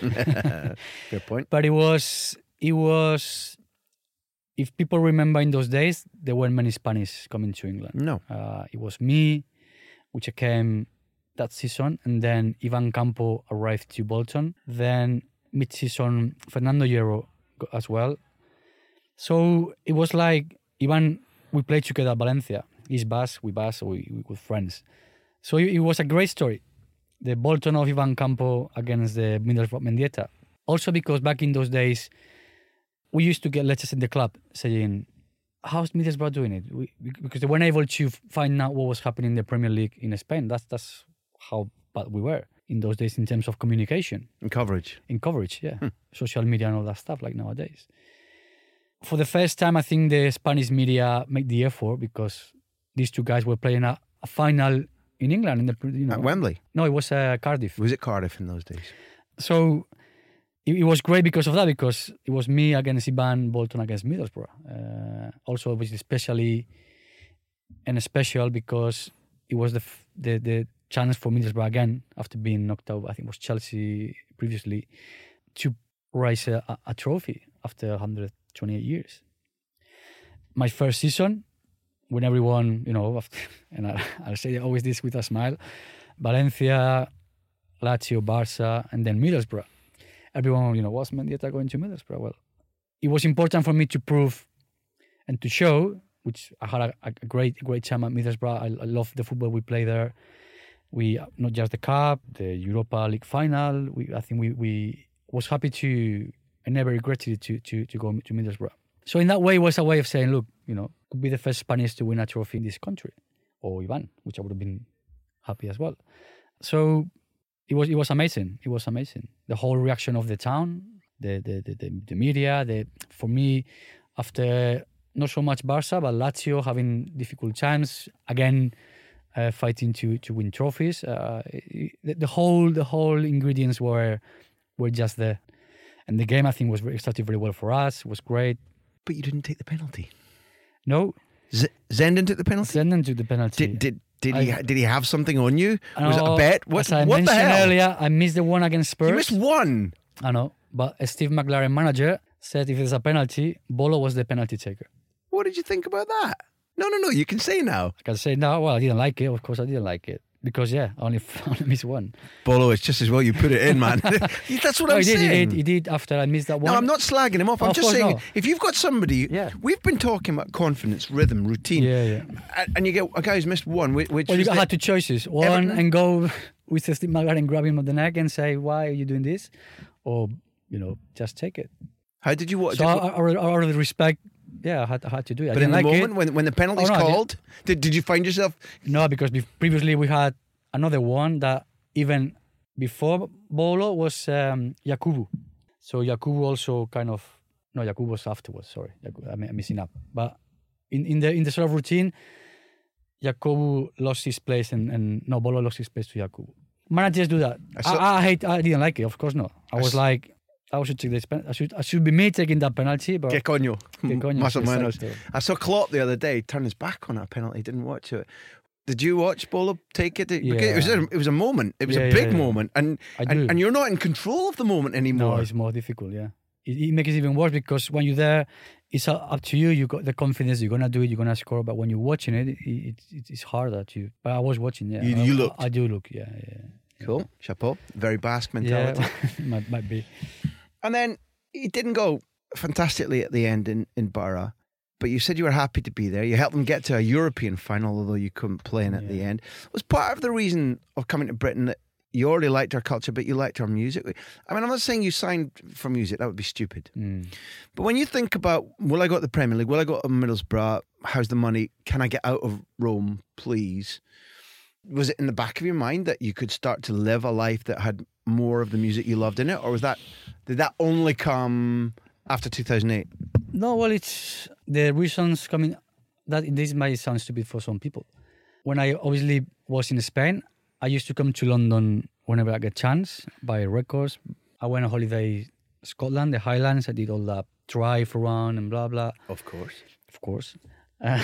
Fair point. But it was, it was, if people remember in those days, there weren't many Spanish coming to England. No. Uh, it was me, which I came that season, and then Ivan Campo arrived to Bolton. Then mid-season, Fernando Hierro as well. So it was like, Ivan, we played together at Valencia. He's Basque, we Basque, so we, we were friends. So it, it was a great story. The Bolton of Ivan Campo against the Middlesbrough Mendieta. Also because back in those days, we used to get letters in the club saying, how's Middlesbrough doing it? We, because they weren't able to find out what was happening in the Premier League in Spain. That's that's how bad we were in those days in terms of communication. In coverage. In coverage, yeah. Hmm. Social media and all that stuff like nowadays. For the first time, I think the Spanish media made the effort because these two guys were playing a, a final in England. In the, you know, at Wembley? No, it was uh, Cardiff. Was it Cardiff in those days? So it, it was great because of that, because it was me against Ivan, Bolton against Middlesbrough. Uh, also, it was especially and special because it was the, the the chance for Middlesbrough again, after being knocked out, I think it was Chelsea previously, to raise a, a trophy after one hundred twenty-eight years. My first season, when everyone, you know, after, and I, I say always this with a smile, Valencia, Lazio, Barça, and then Middlesbrough. Everyone, you know, was Mendieta going to Middlesbrough? Well, it was important for me to prove and to show, which I had a, a great, great time at Middlesbrough. I, I love the football we play there. We, not just the Cup, the Europa League final. We, I think we, we was happy to, and never regretted to, to, to go to Middlesbrough. So in that way, it was a way of saying, look, you know, could be the first Spanish to win a trophy in this country, or Ivan, which I would have been happy as well. So it was it was amazing. It was amazing. The whole reaction of the town, the the the, the, the media. The for me, after not so much Barca, but Lazio having difficult times again, uh, fighting to to win trophies. Uh, the, the whole the whole ingredients were were just there, and the game I think was very, started very well for us. It was great. But you didn't take the penalty. No. Z- Zenden took the penalty? Zenden took the penalty. Did did, did I, he did he have something on you? I Was it a bet? What, as I what the mentioned hell? earlier, I missed the one against Spurs. You missed one? I know. But Steve McLaren, manager, said if there's a penalty, Bolo was the penalty taker. What did you think about that? No, no, no. You can say now. I can say now, well, I didn't like it. Of course, I didn't like it. because yeah, I only I only missed one. Bolo, it's just as well you put it in, man. That's what No, I'm he did, saying. he did. He did after I missed that one. No, I'm not slagging him off. I'm Of just course saying, not. if you've got somebody, Yeah. we've been talking about confidence, rhythm, routine, Yeah, yeah. and, and you get a guy who's missed one, which, which Well, you was got the- had two choices: one, Everton? and go with Steve McLaren and grab him on the neck and say, "Why are you doing this?" Or you know, just take it. How did you watch So it? I, I, I, out of respect, yeah, I had, I had to do it. I But in didn't the like moment, it. when when the penalty's Oh, no, I did- called, did, did you find yourself? No, because be- previously we had another one that even before Bolo was um, Yakubu. So Yakubu also kind of no, Yakubu was afterwards. Sorry, Yakubu, I'm, I'm missing up. But in, in the in the sort of routine, Yakubu lost his place and, and no, Bolo lost his place to Yakubu. Managers do that. I I, saw- I, hate. I didn't like it. Of course not. I I was s- like, I should take this. pen- I should. I should be me taking that penalty. But Que coño? Que coño, Más o menos. exacto. I saw Klopp the other day turn his back on a penalty, didn't watch it. Did you watch Bolo take it? Because It, was a, Yeah. it was a moment. It was Yeah, a yeah, big yeah. moment. And, I and do. and you're not in control of the moment no, anymore. it's more difficult. Yeah, it, it makes it even worse because when you're there, it's up up to you. You got the confidence. You're gonna do it. You're gonna score. But when you're watching it, it, it, it it's harder to. But I was watching. Yeah, You- I, you I- looked. I, do look. Yeah, yeah. Cool. Chapeau. Very Basque mentality. Yeah, might, might be. And then it didn't go fantastically at the end in, in Barra, but you said you were happy to be there. You helped them get to a European final, although you couldn't play in at the end. Was part of the reason of coming to Britain that you already liked our culture, but you liked our music? I mean, I'm not saying you signed for music. That would be stupid. Mm. But when you think about, will I go to the Premier League? Will I go to Middlesbrough? How's the money? Can I get out of Rome, please? Was it in the back of your mind that you could start to live a life that had more of the music you loved in it? Or was that, did that only come after two thousand eight? No, well, it's the reasons coming. That this might sound stupid for some people. When I obviously was in Spain, I used to come to London whenever I get chance, buy records. I went on holiday Scotland, the Highlands. I did all that drive around and blah blah. Of course. Of course. Uh,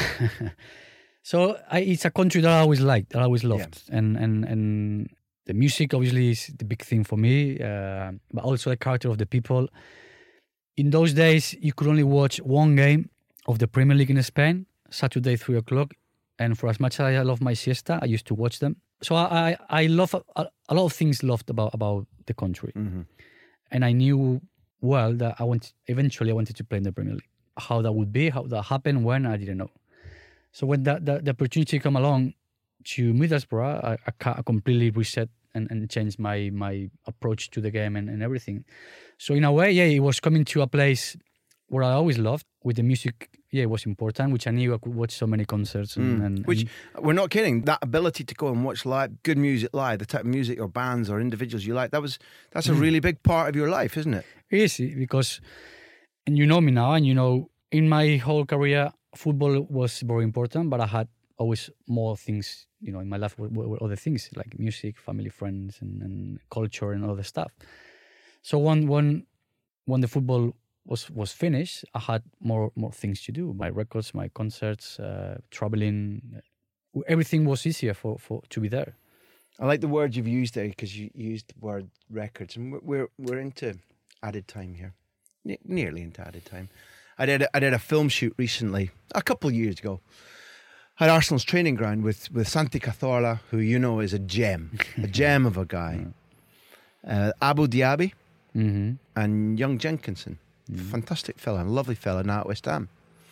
so I, it's a country that I always liked, that I always loved, and and and the music obviously is the big thing for me, uh, but also the character of the people. In those days, you could only watch one game of the Premier League in Spain, Saturday three o'clock, and for as much as I love my siesta, I used to watch them. So I I, I love a, a lot of things loved about about the country, Mm-hmm. and I knew well that I wanted eventually I wanted to play in the Premier League. How that would be, how that happened, when, I didn't know. So when that, that the opportunity come along to Middlesbrough, I, I, ca- I completely reset and, and changed my my approach to the game and, and everything. So in a way, yeah, it was coming to a place where I always loved. With the music, yeah, it was important, which I knew I could watch so many concerts. And, Mm. and, Which, and we're not kidding, that ability to go and watch live, good music live, the type of music or bands or individuals you like, that was that's a really big part of your life, isn't it? it is because, and you know me now, and you know, in my whole career, football was very important, but I had always more things, you know, in my life were, were other things like music, family, friends, and, and culture and other stuff. So when when when the football was was finished, I had more more things to do. My records, my concerts, uh, traveling, everything was easier for, for to be there. I like the word you've used there because you used the word records, and we're we're, we're into added time here, ne- nearly into added time. I did a, I did a film shoot recently, a couple of years ago, at Arsenal's training ground with with Santi Cazorla, who you know is a gem, a gem of a guy, uh, Abu Diaby, Mm-hmm. and Young Jenkinson, fantastic fella, lovely fella now at West Ham.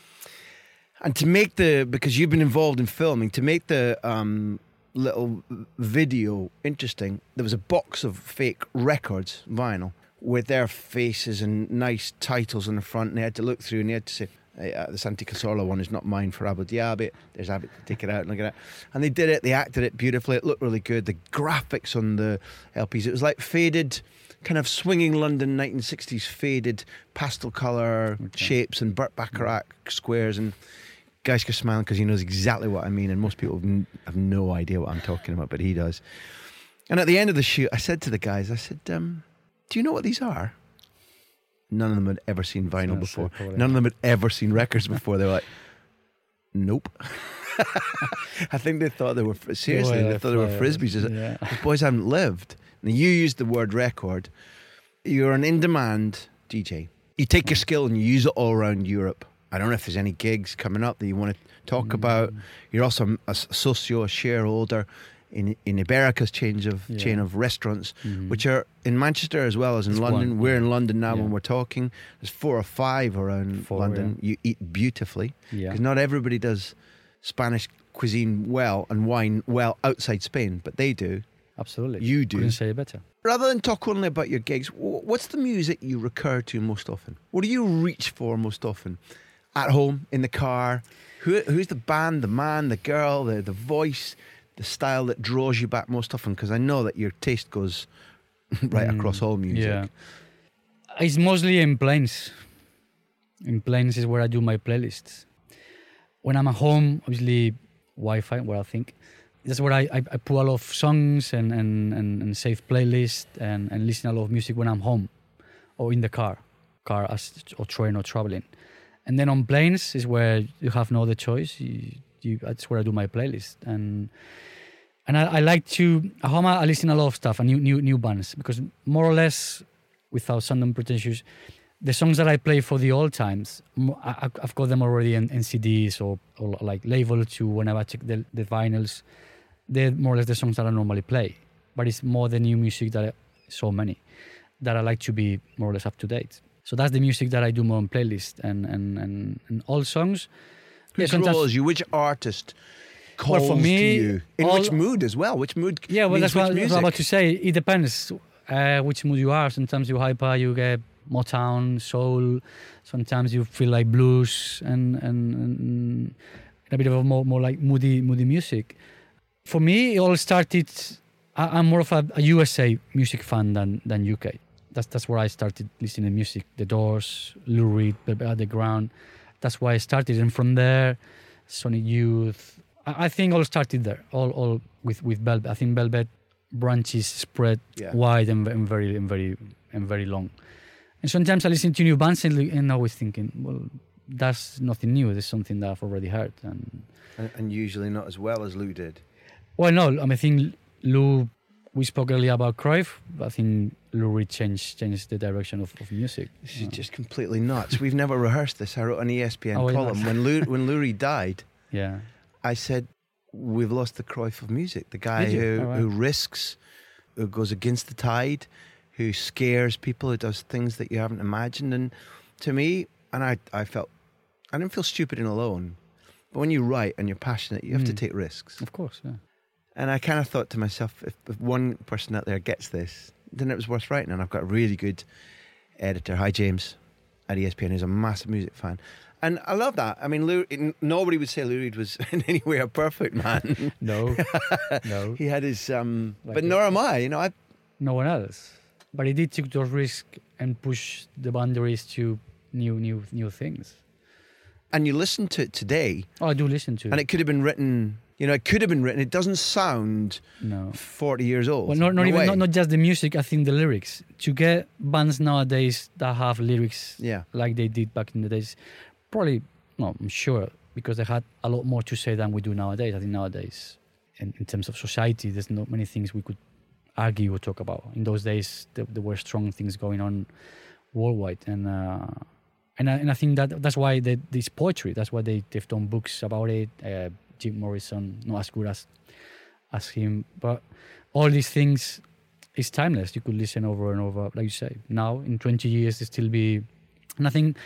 And to make the, because you've been involved in filming, to make the um, little video interesting, there was a box of fake records, vinyl, with their faces and nice titles on the front, and they had to look through and they had to say, uh, the Santi Cazorla one is not mine for Abu Diaby. There's Abu, take it out and look at it. And they did it, they acted it beautifully, it looked really good. The graphics on the L Ps, it was like faded, kind of swinging London nineteen sixties faded pastel colour shapes and Burt Bacharach squares, and Geiska smiling because he knows exactly what I mean, and most people have, n- have no idea what I'm talking about, but he does. And at the end of the shoot, I said to the guys, I said, um, do you know what these are? None of them had ever seen vinyl That's before. so cool, yeah. None of them had ever seen records before. They were like, nope. I think they thought they were, seriously, Well, they thought they were flyers, frisbees. I said, yeah. These boys haven't lived. Now, you used the word record. You're an in-demand D J. You take your skill and you use it all around Europe. I don't know if there's any gigs coming up that you want to talk Mm. about. You're also a socio, a shareholder in in Iberica's chain of Yeah. chain of restaurants, Mhm. which are in Manchester as well as in It's London. one, We're yeah. in London now Yeah. when we're talking. There's four or five around Four, London. You eat beautifully Yeah. because not everybody does Spanish cuisine well and wine well outside Spain, but they do. Absolutely. You do. Couldn't say it better. Rather than talk only about your gigs, wh- what's the music you recur to most often? What do you reach for most often? At home, in the car? Who, who's the band, the man, the girl, the, the voice, the style that draws you back most often? Because I know that your taste goes right Mm, across all music. Yeah. It's mostly in planes. In planes is where I do my playlists. When I'm at home, obviously Wi-Fi, where I think. That's where I, I, I put a lot of songs and, and, and, and save playlists and, and listen a lot of music when I'm home or in the car, car as, or train or traveling. And then on planes is where you have no other choice. You, you, that's where I do my playlist. And and I, I like to, at home I listen a lot of stuff and new, new, new bands because more or less, without sounding pretentious, the songs that I play for the old times, mo- I, I've got them already in, in C Ds or, or like labeled to whenever I check the, the vinyls. They're more or less the songs that I normally play. But it's more the new music that I, so many, that I like to be more or less up to date. So that's the music that I do more on playlist and, and, and, and all songs. Who Yeah, sometimes- draws you? Which artist calls Well, for me, to you? In all- which mood as well? Which mood? Yeah, well, means that's what, which that's what I'm music? about to say. It depends uh, which mood you are. Sometimes you hyper, you get Motown, soul. Sometimes you feel like blues and and, and a bit of a more more like moody moody music. For me, it all started. I, I'm more of a, a U S A music fan than than U K. That's that's where I started listening to music. The Doors, Lou Reed, Velvet Underground. That's why I started, and from there, Sonic Youth. I, I think all started there. All all with with Velvet. I think Velvet branches spread Yeah. wide and, and very and very and very long. And sometimes I listen to new bands and, and always thinking, well, that's nothing new. There's something that I've already heard. And And, and usually not as well as Lou did. well, no, I mean, I think Lou. We spoke earlier about Cruyff, but I think Lou Reed changed changed the direction of, of music. This is just completely nuts. We've never rehearsed this. I wrote an E S P N Oh, yeah. column when Lou when Lou Reed died. Yeah. I said, we've lost the Cruyff of music. The guy Did you? who, Oh, wow. who risks, who goes against the tide, who scares people, who does things that you haven't imagined. And to me, and I, I felt, I didn't feel stupid and alone. But when you write and you're passionate, you have to Mm. take risks. Of course, yeah. And I kind of thought to myself, if, if one person out there gets this, then it was worth writing. And I've got a really good editor. Hi, James, at E S P N, who's a massive music fan. And I love that. I mean, Lou, nobody would say Lou Reed was in any way a perfect man. No, no, He had his, um, Like but it. nor am I. You know, I no one else. But he did take those risks and push the boundaries to new, new, new things. and you listen to it today, Oh, I do listen to and it could have been written. You know, it could have been written. It doesn't sound No. forty years old. Well, not, not No even way. not, not just the music. I think the lyrics. To get bands nowadays that have lyrics Yeah. like they did back in the days, probably no, I'm sure because they had a lot more to say than we do nowadays. I think nowadays, in, in terms of society, there's not many things we could argue or talk about. In those days, there, there were strong things going on worldwide, and uh, and I, and I think that that's why they, this poetry. That's why they they've done books about it. Uh, Jim Morrison, not as good as as him, but all these things is timeless. You could listen over and over, like you say. Now, in twenty years, it still be. And I think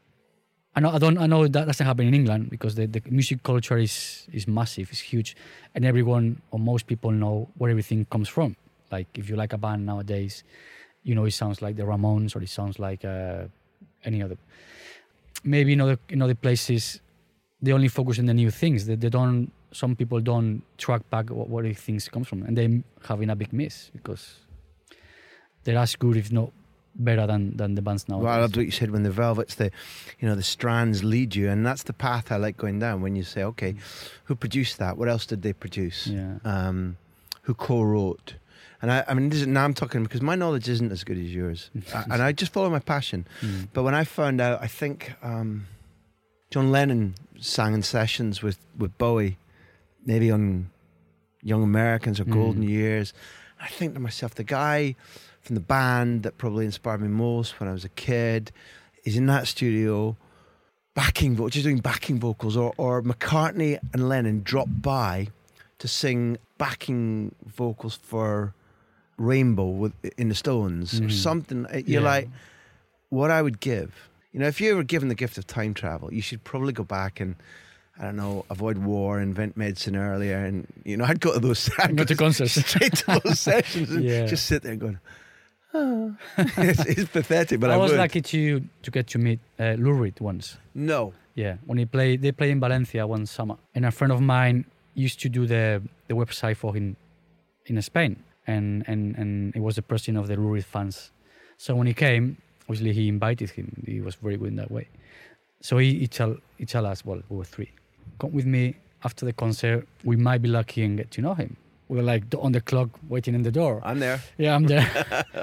I know I don't I know that doesn't happen in England because the, the music culture is is massive, it's huge, and everyone or most people know where everything comes from. Like if you like a band nowadays, you know it sounds like the Ramones or it sounds like uh, any other. Maybe in other in other places, they only focus on the new things. They, they don't. Some people don't track back what, where the things come from, and they having a big miss because they're as good, if not better, than than the bands nowadays. Well, I loved what you said when the Velvets, the, you know, the strands lead you, and that's the path I like going down. When you say, okay, who produced that? What else did they produce? Yeah. Um, who co-wrote? And I, I mean, this is, now I'm talking because my knowledge isn't as good as yours, I, and I just follow my passion. Mm. But when I found out, I think um, John Lennon sang in sessions with, with Bowie, maybe on Young Americans or Golden Mm. Years. I think to myself, the guy from the band that probably inspired me most when I was a kid is in that studio, backing vo- just doing backing vocals, or, or McCartney and Lennon dropped by to sing backing vocals for Rainbow with in the Stones Mhm. or something. You're Yeah. like, what I would give. You know, if you were given the gift of time travel, you should probably go back and, I don't know, avoid war, invent medicine earlier, and you know, I'd go to those. I'd Go to concerts. straight to those sessions, and Yeah. just sit there going, oh. it's, it's pathetic, but I, I was would. lucky to to get to meet uh, Lou Reed once. No, Yeah, when he played, they played in Valencia one summer, and a friend of mine used to do the the website for him in Spain, and and and it was the president of the Lou Reed fans. So when he came, obviously he invited him. He was very good in that way. So he he tell he tell us, well, we were three, come with me after the concert. We might be lucky and get to know him. We were like on the clock, waiting in the door. I'm there. Yeah, I'm there.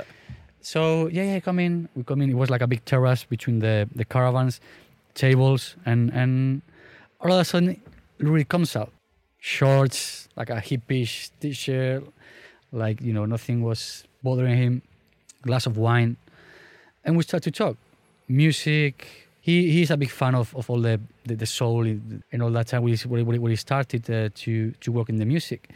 So yeah, yeah, come in. We come in. It was like a big terrace between the, the caravans, tables, and and all of a sudden, Lou Reed comes out, shorts, like a hippish t-shirt, like you know nothing was bothering him, glass of wine, and we start to talk, music. He he's a big fan of, of all the, the, the soul and all that time when he, when he started uh, to to work in the music.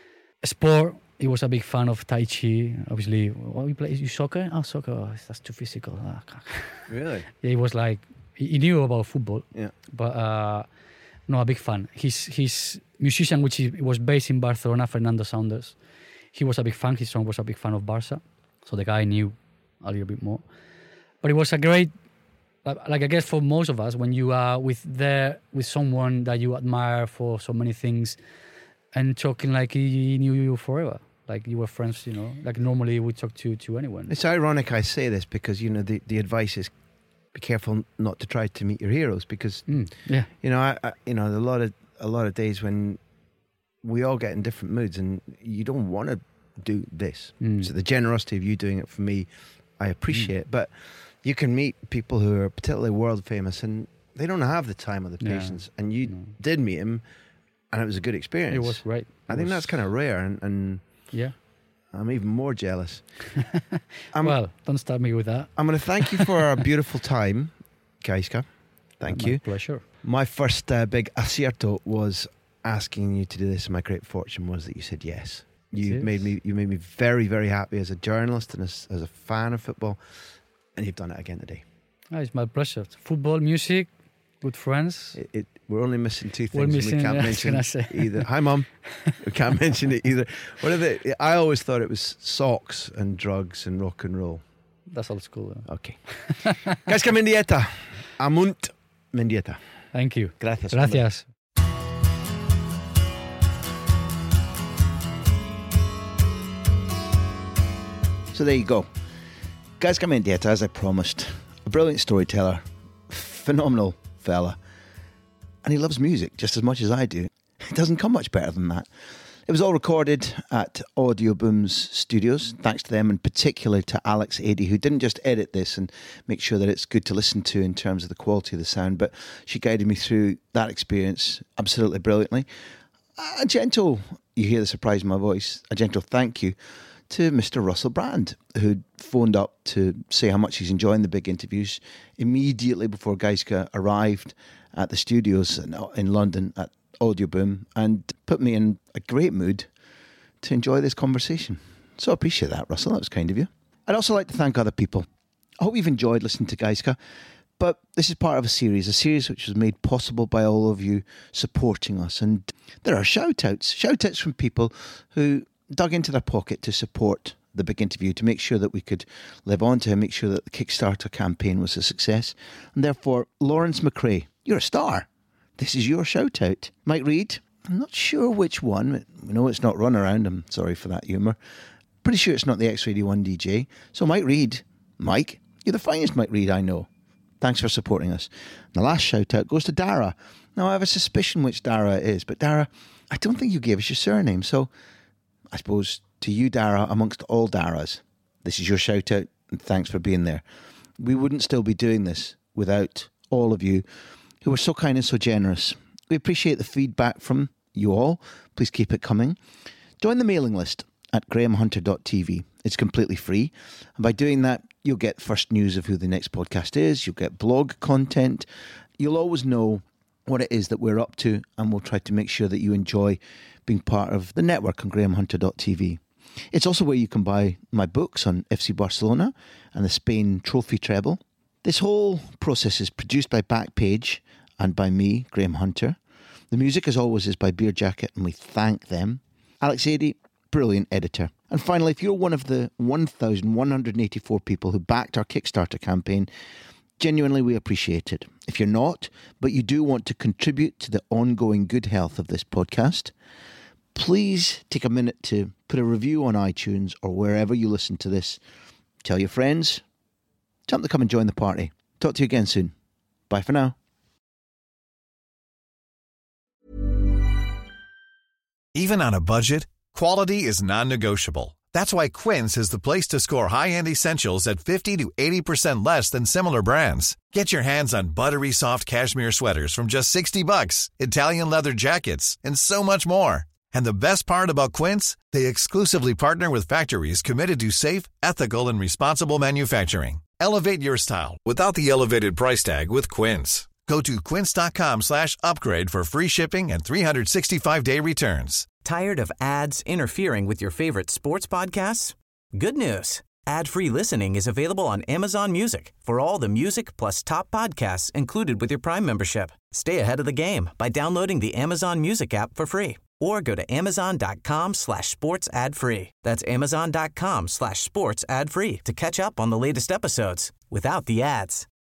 Sport. He was a big fan of Tai Chi. Obviously, what you play? You soccer? Oh, soccer. Oh, that's too physical. Ah, Really? yeah, he was like he, he knew about football, Yeah. but uh, no, a big fan. His his musician, which he was based in Barcelona, Fernando Saunders. He was a big fan. His son was a big fan of Barca, so the guy knew a little bit more. But it was a great, like, like I guess for most of us, when you are with there with someone that you admire for so many things, and talking like he knew you forever. Like you were friends, you know, like normally we talk to, to anyone. It's ironic I say this because, you know, the, the advice is be careful not to try to meet your heroes because, Mm, yeah. you know, I, I, you know, a lot of a lot of days when we all get in different moods and you don't want to do this. Mm. So the generosity of you doing it for me, I appreciate. But you can meet people who are particularly world famous and they don't have the time or the Yeah. patience. And you No. did meet him and it was a good experience. It was great. I It think was- that's kind of rare and, and Yeah. I'm even more jealous. I'm, well, don't start me with that. I'm going to thank you for our beautiful time, Gaiska. Thank My you. pleasure. My first uh, big acierto was asking you to do this, and my great fortune was that you said yes. You Yes. made me. You made me very, very happy as a journalist and as, as a fan of football, and you've done it again today. Oh, it's my pleasure. Football, music, good friends. It, it, we're only missing two We're things. and missing- we can't yeah, I was mention gonna say. either. Hi, Mum. We can't mention it either. What are the? I always thought it was socks and drugs and rock and roll. That's old school. though. Okay. Gaiska Mendieta. Amunt Mendieta. Thank you. Gracias. Gracias. So there you go. Gaiska Mendieta, as I promised, a brilliant storyteller, phenomenal fella, and he loves music just as much as I do. It doesn't come much better than that. It was all recorded at Audio Boom's studios, thanks to them, and particularly to Alex Adey, who didn't just edit this and make sure that it's good to listen to in terms of the quality of the sound, but she guided me through that experience absolutely brilliantly. A gentle, you hear the surprise in my voice, a gentle thank you to Mister Russell Brand, who phoned up to say how much he's enjoying the big interviews immediately before Gaiska arrived at the studios in, in London at Audio Boom and put me in a great mood to enjoy this conversation. So I appreciate that, Russell. That was kind of you. I'd also like to thank other people. I hope you've enjoyed listening to Gaiska, but this is part of a series, a series which was made possible by all of you supporting us. And there are shout-outs, shout-outs from people who dug into their pocket to support the big interview, to make sure that we could live on, to make sure that the Kickstarter campaign was a success. And therefore, Lawrence McRae, you're a star. This is your shout out. Mike Reed, I'm not sure which one. We know it's not Runaround. I'm sorry for that humour. Pretty sure it's not the X eighty-one D J. So Mike Reed, Mike, you're the finest Mike Reed I know. Thanks for supporting us. And the last shout out goes to Dara. Now I have a suspicion which Dara it is, but Dara, I don't think you gave us your surname. So I suppose to you, Dara, amongst all Daras, this is your shout out and thanks for being there. We wouldn't still be doing this without all of you who were so kind and so generous. We appreciate the feedback from you all. Please keep it coming. Join the mailing list at graham hunter dot t v. It's completely free. And by doing that, you'll get first news of who the next podcast is. You'll get blog content. You'll always know what it is that we're up to, and we'll try to make sure that you enjoy being part of the network on graham hunter dot t v. It's also where you can buy my books on F C Barcelona and the Spain Trophy treble. This whole process is produced by Backpage and by me, Graham Hunter. The music, as always, is by Beer Jacket, and we thank them. Alex Adey, brilliant editor. And finally, if you're one of the one thousand one hundred eighty-four people who backed our Kickstarter campaign, genuinely we appreciate it. If you're not, but you do want to contribute to the ongoing good health of this podcast, please take a minute to put a review on iTunes or wherever you listen to this. Tell your friends. Tell them to come and join the party. Talk to you again soon. Bye for now. Even on a budget, quality is non-negotiable. That's why Quince is the place to score high-end essentials at fifty to eighty percent less than similar brands. Get your hands on buttery soft cashmere sweaters from just sixty bucks, Italian leather jackets, and so much more. And the best part about Quince, they exclusively partner with factories committed to safe, ethical, and responsible manufacturing. Elevate your style without the elevated price tag with Quince. Go to quince.com slash upgrade for free shipping and three sixty-five day returns. Tired of ads interfering with your favorite sports podcasts? Good news. Ad-free listening is available on Amazon Music for all the music plus top podcasts included with your Prime membership. Stay ahead of the game by downloading the Amazon Music app for free or go to amazon.com slash sports ad free. That's amazon.com slash sports ad free to catch up on the latest episodes without the ads.